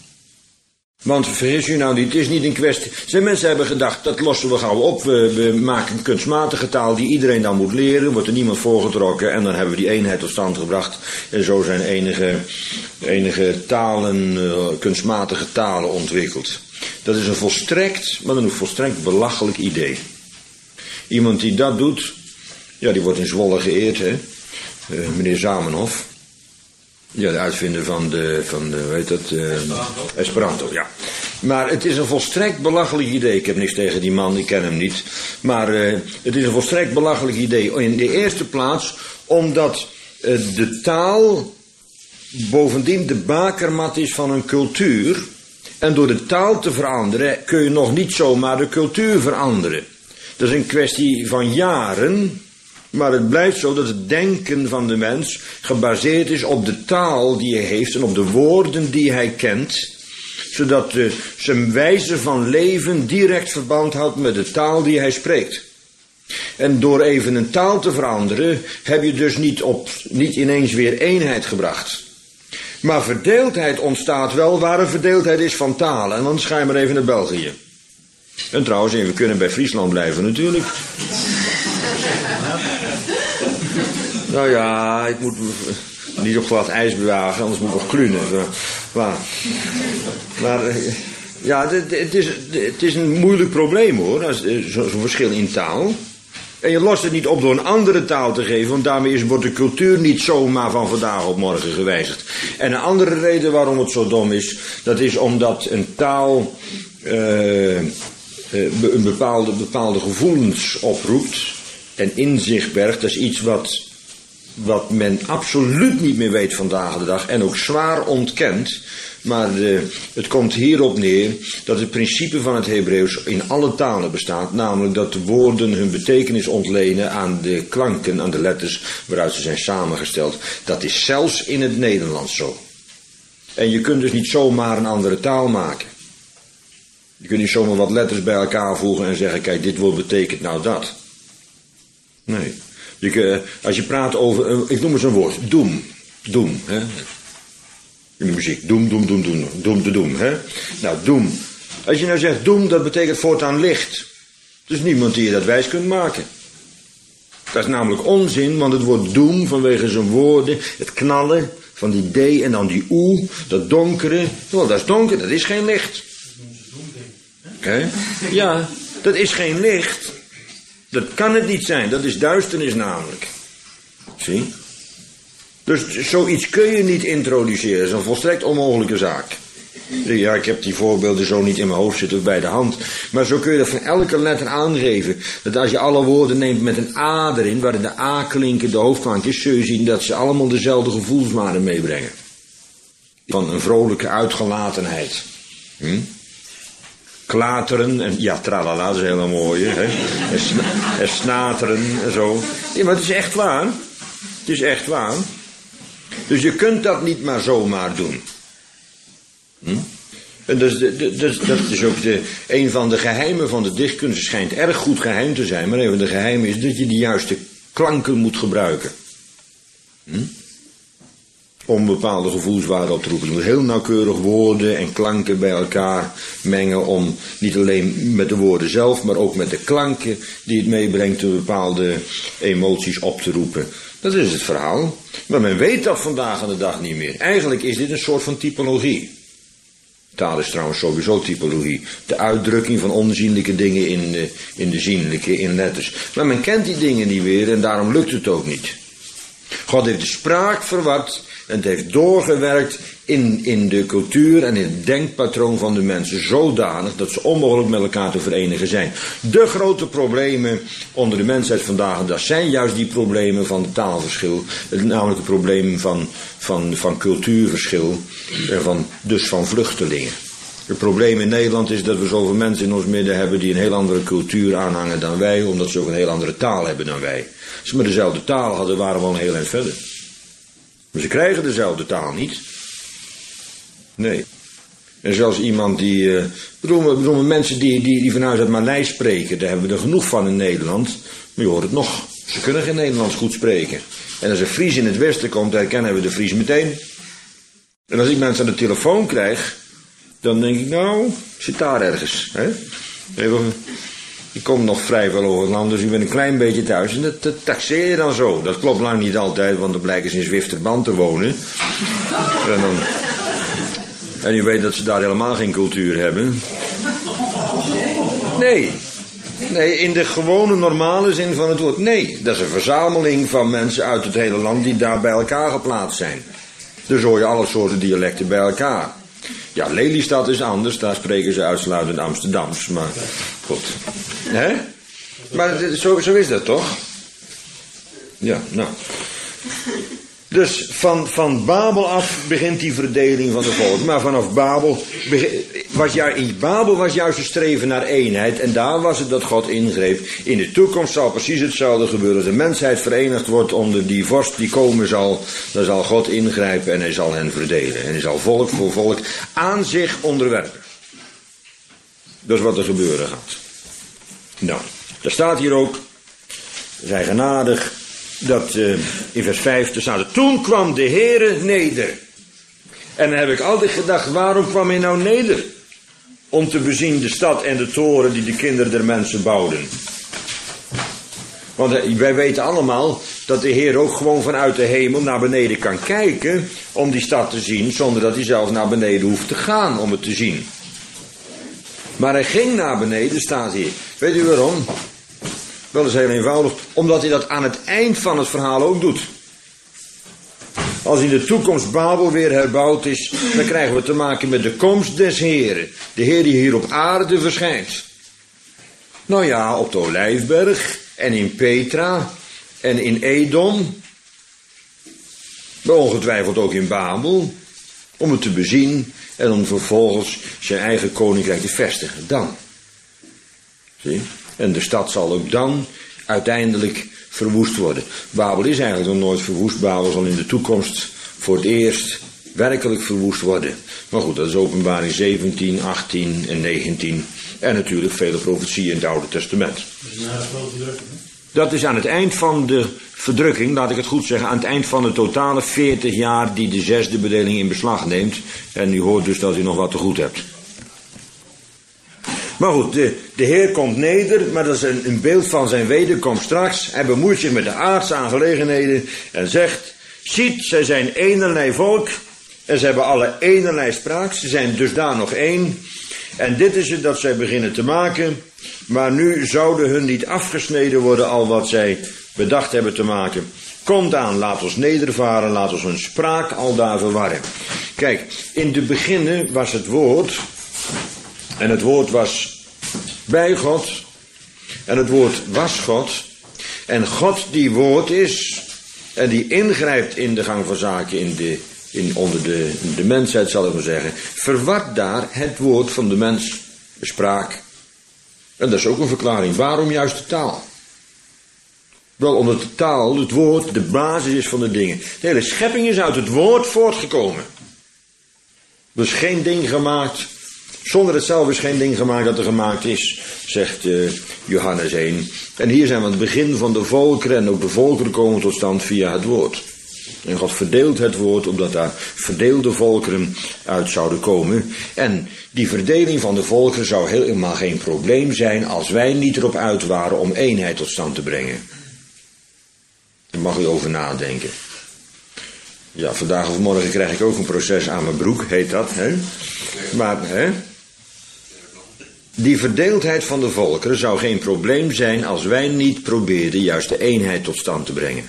Want vergis u nou niet, het is niet een kwestie. Zijn mensen hebben gedacht, dat lossen we gauw op. We maken een kunstmatige taal die iedereen dan moet leren. Wordt er niemand voorgetrokken en dan hebben we die eenheid tot stand gebracht. En zo zijn enige talen, kunstmatige talen ontwikkeld. Dat is een volstrekt, maar dan een volstrekt belachelijk idee. Iemand die dat doet, ja, die wordt in Zwolle geëerd, hè. Meneer Zamenhof. Ja, de uitvinder van de hoe heet dat? Esperanto, ja. Maar het is een volstrekt belachelijk idee. Ik heb niks tegen die man, ik ken hem niet. Maar het is een volstrekt belachelijk idee. In de eerste plaats omdat de taal bovendien de bakermat is van een cultuur. En door de taal te veranderen kun je nog niet zomaar de cultuur veranderen. Dat is een kwestie van jaren. Maar het blijft zo dat het denken van de mens gebaseerd is op de taal die hij heeft en op de woorden die hij kent. Zodat zijn wijze van leven direct verband houdt met de taal die hij spreekt. En door even een taal te veranderen heb je dus niet ineens weer eenheid gebracht. Maar verdeeldheid ontstaat wel waar er verdeeldheid is van talen. En dan ga je maar even naar België. En trouwens, we kunnen bij Friesland blijven natuurlijk. Nou ja, ik moet niet op glad ijs bewagen, anders moet ik nog klunen. Maar ja, het is een moeilijk probleem hoor, zo'n verschil in taal. En je lost het niet op door een andere taal te geven, want daarmee wordt de cultuur niet zomaar van vandaag op morgen gewijzigd. En een andere reden waarom het zo dom is, dat is omdat een taal een bepaalde gevoelens oproept en inzicht bergt. Dat is iets wat men absoluut niet meer weet vandaag de dag en ook zwaar ontkent. Maar het komt hierop neer dat het principe van het Hebreeuws in alle talen bestaat. Namelijk dat de woorden hun betekenis ontlenen aan de klanken, aan de letters waaruit ze zijn samengesteld. Dat is zelfs in het Nederlands zo. En je kunt dus niet zomaar een andere taal maken. Je kunt niet zomaar wat letters bij elkaar voegen en zeggen, kijk, dit woord betekent nou dat. Nee. Als je praat over, ik noem eens een woord, doem. Doem, hè. In de muziek, doem, hè. Nou, doem. Als je nou zegt doem, dat betekent voortaan licht. Dus niemand die je dat wijs kunt maken. Dat is namelijk onzin, want het woord doem, vanwege zijn woorden, het knallen van die D en dan die oe, dat donkere, wel, dat is donker, dat is geen licht. Oké? Ja, dat is geen licht. Dat kan het niet zijn, dat is duisternis namelijk. Zie? Dus zoiets kun je niet introduceren, dat is een volstrekt onmogelijke zaak. Ja, ik heb die voorbeelden zo niet in mijn hoofd zitten of bij de hand. Maar zo kun je dat van elke letter aangeven. Dat als je alle woorden neemt met een A erin, waarin de A-klinken de hoofdklank is, zul je zien dat ze allemaal dezelfde gevoelswaarden meebrengen. Van een vrolijke uitgelatenheid. Klateren en ja, tralala, dat is heel mooi, hè. En snateren en zo. Ja, maar het is echt waar. Het is echt waar. Dus je kunt dat niet maar zomaar doen. En dat is ook een van de geheimen van de dichtkunst. Het schijnt erg goed geheim te zijn, maar een van de geheimen is dat je de juiste klanken moet gebruiken. Om bepaalde gevoelswaarden op te roepen. Je moet heel nauwkeurig woorden en klanken bij elkaar mengen om niet alleen met de woorden zelf, maar ook met de klanken die het meebrengt om bepaalde emoties op te roepen. Dat is het verhaal. Maar men weet dat vandaag aan de dag niet meer. Eigenlijk is dit een soort van typologie. Taal is trouwens sowieso typologie. De uitdrukking van onzienlijke dingen in de zienlijke, in letters. Maar men kent die dingen niet meer en daarom lukt het ook niet. God heeft de spraak verward en het heeft doorgewerkt in de cultuur en in het denkpatroon van de mensen zodanig dat ze onmogelijk met elkaar te verenigen zijn. De grote problemen onder de mensheid vandaag de dag zijn juist die problemen van taalverschil, namelijk de problemen van cultuurverschil en dus van vluchtelingen. Het probleem in Nederland is dat we zoveel mensen in ons midden hebben die een heel andere cultuur aanhangen dan wij, omdat ze ook een heel andere taal hebben dan wij. Als ze maar dezelfde taal hadden, waren we al een heel eind verder. Maar ze krijgen dezelfde taal niet. Nee. En zelfs iemand die... bedoel, mensen die vanuit het Maleis spreken, daar hebben we er genoeg van in Nederland. Maar je hoort het nog. Ze kunnen geen Nederlands goed spreken. En als een Fries in het Westen komt, herkennen we de Fries meteen. En als ik mensen aan de telefoon krijg, dan denk ik, nou, zit daar ergens. Hè? Ik kom nog vrij veel over het land, dus ik ben een klein beetje thuis. En dat taxeer je dan zo. Dat klopt lang niet altijd, want dan blijken ze in Zwifterband te wonen. En u weet dat ze daar helemaal geen cultuur hebben. Nee, in de gewone normale zin van het woord. Nee, dat is een verzameling van mensen uit het hele land die daar bij elkaar geplaatst zijn. Dus hoor je alle soorten dialecten bij elkaar. Ja, Lelystad is anders, daar spreken ze uitsluitend Amsterdams, maar goed. Hè? Maar zo is dat toch? Ja, nou. Dus van Babel af begint die verdeling van de volk. Maar vanaf Babel, in Babel was juist het streven naar eenheid. En daar was het dat God ingreep. In de toekomst zal precies hetzelfde gebeuren. Als de mensheid verenigd wordt onder die vorst die komen zal, dan zal God ingrijpen en hij zal hen verdelen. En hij zal volk voor volk aan zich onderwerpen. Dat is wat er gebeuren gaat. Nou, daar staat hier ook, zij genadig, dat in vers 5 er staat, toen kwam de Heere neder. En dan heb ik altijd gedacht, waarom kwam hij nou neder? Om te bezien de stad en de toren die de kinderen der mensen bouwden. Want wij weten allemaal dat de Heer ook gewoon vanuit de hemel naar beneden kan kijken om die stad te zien, zonder dat hij zelf naar beneden hoeft te gaan om het te zien. Maar hij ging naar beneden, staat hier. Weet u waarom? Wel eens heel eenvoudig, omdat hij dat aan het eind van het verhaal ook doet. Als in de toekomst Babel weer herbouwd is, dan krijgen we te maken met de komst des Heren. De Heer die hier op aarde verschijnt. Nou ja, op de Olijfberg en in Petra en in Edom. Maar ongetwijfeld ook in Babel. Om het te bezien en om vervolgens zijn eigen koninkrijk te vestigen. Dan. Zie? En de stad zal ook dan uiteindelijk verwoest worden. Babel is eigenlijk nog nooit verwoest. Babel zal in de toekomst voor het eerst werkelijk verwoest worden. Maar goed, dat is Openbaring 17, 18 en 19. En natuurlijk vele profetieën in het Oude Testament. Dat is aan het eind van de verdrukking, laat ik het goed zeggen, aan het eind van de totale 40 jaar die de zesde bedeling in beslag neemt. En u hoort dus dat u nog wat te goed hebt. Maar goed, de Heer komt neder, maar dat is een beeld van zijn wederkomst straks. Hij bemoeit zich met de aardse aangelegenheden en zegt, ziet, zij zijn eenerlei volk en ze hebben alle eenerlei spraak. Ze zijn dus daar nog één. En dit is het dat zij beginnen te maken. Maar nu zouden hun niet afgesneden worden al wat zij bedacht hebben te maken. Komt aan, laat ons nedervaren, laat ons hun spraak aldaar verwarren. Kijk, in de beginnen was het woord. En het woord was bij God. En het woord was God. En God die woord is. En die ingrijpt in de gang van zaken onder de mensheid, zal ik maar zeggen. Verwart daar het woord van de mens. De spraak. En dat is ook een verklaring. Waarom juist de taal? Wel omdat de taal, het woord, de basis is van de dingen. De hele schepping is uit het woord voortgekomen. Er is geen ding gemaakt. Zonder het zelf is geen ding gemaakt dat er gemaakt is, zegt Johannes 1. En hier zijn we aan het begin van de volkeren. En ook de volkeren komen tot stand via het woord. En God verdeelt het woord, omdat daar verdeelde volkeren uit zouden komen. En die verdeling van de volkeren zou helemaal geen probleem zijn als wij niet erop uit waren om eenheid tot stand te brengen. Daar mag u over nadenken. Ja, vandaag of morgen krijg ik ook een proces aan mijn broek, heet dat, hè? Maar, hè? Die verdeeldheid van de volkeren zou geen probleem zijn als wij niet probeerden juist de eenheid tot stand te brengen.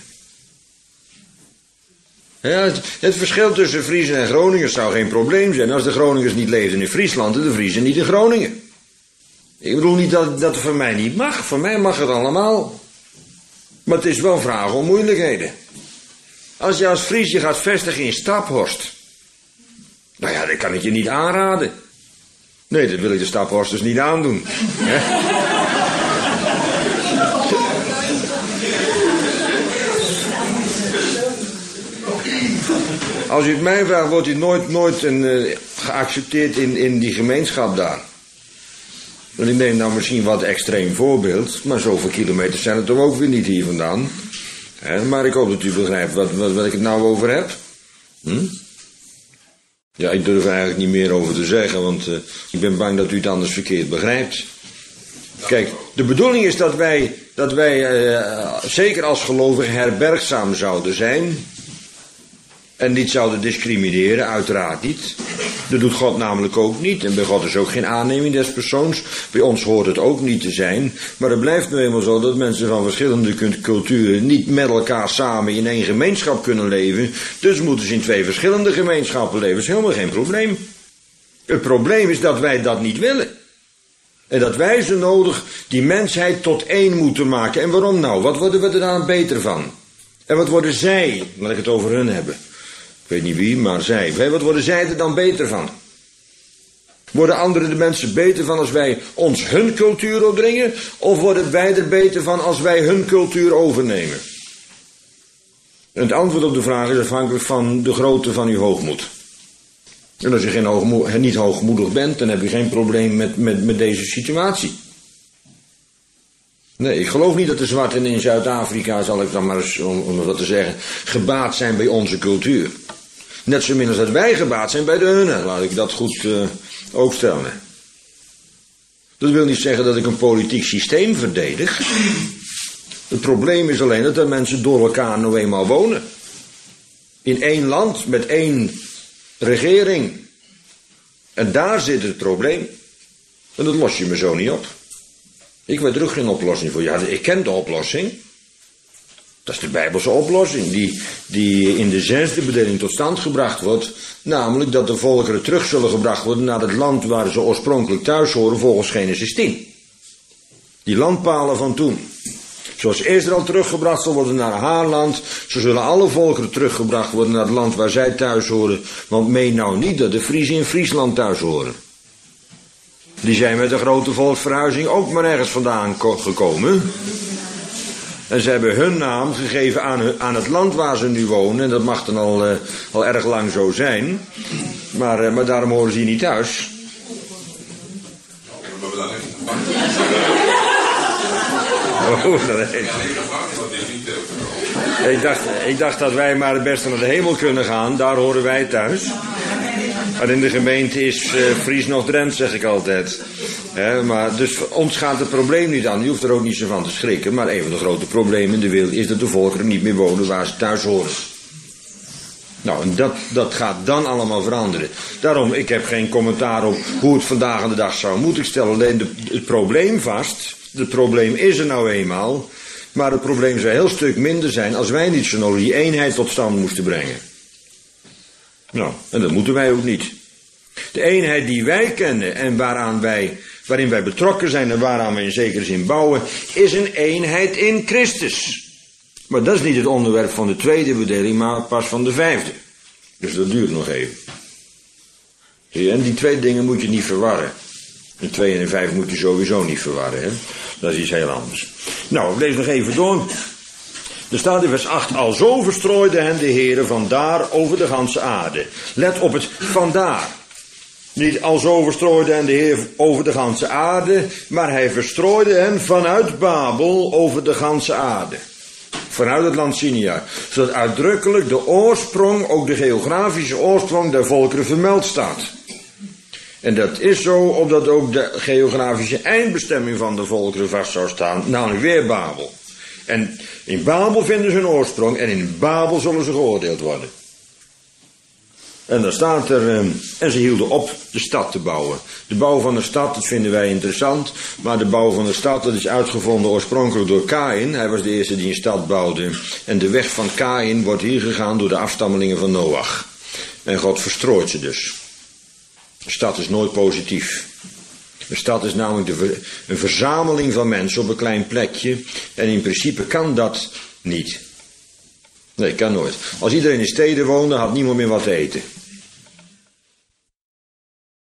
Ja, het verschil tussen Friezen en Groningers zou geen probleem zijn als de Groningers niet leefden in Friesland en de Friezen niet in Groningen. Ik bedoel niet dat het voor mij niet mag, voor mij mag het allemaal. Maar het is wel een vraag om moeilijkheden. Als je als Fries je gaat vestigen in Staphorst, nou ja, dat kan ik je niet aanraden. Nee, dat wil ik de Staphorsters niet aandoen. Als u het mij vraagt, wordt u nooit geaccepteerd in die gemeenschap daar. Want ik neem nou misschien wat extreem voorbeeld, maar zoveel kilometers zijn het toch ook weer niet hier vandaan. Maar ik hoop dat u begrijpt wat ik het nou over heb. Ja, ik durf er eigenlijk niet meer over te zeggen, want ik ben bang dat u het anders verkeerd begrijpt. Kijk, de bedoeling is dat wij zeker als gelovigen herbergzaam zouden zijn. En niet zouden discrimineren, uiteraard niet. Dat doet God namelijk ook niet. En bij God is ook geen aanneming des persoons. Bij ons hoort het ook niet te zijn. Maar het blijft nu eenmaal zo dat mensen van verschillende culturen niet met elkaar samen in één gemeenschap kunnen leven. Dus moeten ze in twee verschillende gemeenschappen leven. Dat is helemaal geen probleem. Het probleem is dat wij dat niet willen. En dat wij zo nodig die mensheid tot één moeten maken. En waarom nou? Wat worden we er dan beter van? En wat worden zij, laat ik het over hun hebben. Ik weet niet wie, maar zij. Wat worden zij er dan beter van? Worden anderen de mensen beter van als wij ons hun cultuur opdringen? Of worden wij er beter van als wij hun cultuur overnemen? En het antwoord op de vraag is afhankelijk van de grootte van uw hoogmoed. En als je niet hoogmoedig bent, dan heb je geen probleem met deze situatie. Nee, ik geloof niet dat de zwarten in Zuid-Afrika, zal ik dan maar eens, om wat te zeggen, gebaat zijn bij onze cultuur. Net zo min als dat wij gebaat zijn bij de hunne. Laat ik dat goed ook stellen. Dat wil niet zeggen dat ik een politiek systeem verdedig. Het probleem is alleen dat er mensen door elkaar nou eenmaal wonen. In één land, met één regering. En daar zit het probleem. En dat los je me zo niet op. Ik weet er ook geen oplossing voor. Ja, ik ken de oplossing. Dat is de Bijbelse oplossing. Die in de 6e bedeling tot stand gebracht wordt. Namelijk dat de volkeren terug zullen gebracht worden naar het land waar ze oorspronkelijk thuis horen volgens Genesis 10. Die landpalen van toen. Zoals Israël teruggebracht zal worden naar haar land, zo zullen alle volkeren teruggebracht worden naar het land waar zij thuis horen. Want meen nou niet dat de Friezen in Friesland thuis horen. Die zijn met een grote volksverhuizing ook maar ergens vandaan gekomen. En ze hebben hun naam gegeven aan het land waar ze nu wonen. En dat mag dan al erg lang zo zijn. Maar daarom horen ze hier niet thuis. Ik dacht dat wij maar het beste naar de hemel kunnen gaan. Daar horen wij thuis. Maar in de gemeente is Fries nog Drent, zeg ik altijd. Maar dus ons gaat het probleem niet aan. Je hoeft er ook niet zo van te schrikken. Maar een van de grote problemen in de wereld is dat de volkeren niet meer wonen waar ze thuis horen. Nou, en dat gaat dan allemaal veranderen. Daarom, ik heb geen commentaar op hoe het vandaag aan de dag zou moeten. Ik stel alleen het probleem vast. Het probleem is er nou eenmaal. Maar het probleem zou een heel stuk minder zijn als wij niet zo nodig die eenheid tot stand moesten brengen. Nou, en dat moeten wij ook niet. De eenheid die wij kennen en waarin wij betrokken zijn en waaraan we in zekere zin bouwen, is een eenheid in Christus. Maar dat is niet het onderwerp van de 2e bedeling, maar pas van de 5e. Dus dat duurt nog even. Zie je, en die 2 dingen moet je niet verwarren. De 2 en de 5 moet je sowieso niet verwarren, hè. Dat is iets heel anders. Nou, ik lees nog even door. Er staat in vers 8, alzo verstrooide hen de Heere vandaar over de ganse aarde. Let op het vandaar. Niet alzo verstrooide hen de Heer over de ganse aarde, maar hij verstrooide hen vanuit Babel over de ganse aarde. Vanuit het land Sinai. Zodat uitdrukkelijk de oorsprong, ook de geografische oorsprong der volkeren vermeld staat. En dat is zo omdat ook de geografische eindbestemming van de volkeren vast zou staan, namelijk weer Babel. En in Babel vinden ze hun oorsprong en in Babel zullen ze geoordeeld worden. En dan staat er, en ze hielden op de stad te bouwen. De bouw van de stad, dat vinden wij interessant, maar de bouw van de stad, dat is uitgevonden oorspronkelijk door Kaïn. Hij was de eerste die een stad bouwde. En de weg van Kaïn wordt hier gegaan door de afstammelingen van Noach. En God verstrooit ze dus. Een stad is nooit positief. Een stad is namelijk een verzameling van mensen op een klein plekje. En in principe kan dat niet. Nee, kan nooit. Als iedereen in steden woonde, had niemand meer wat te eten.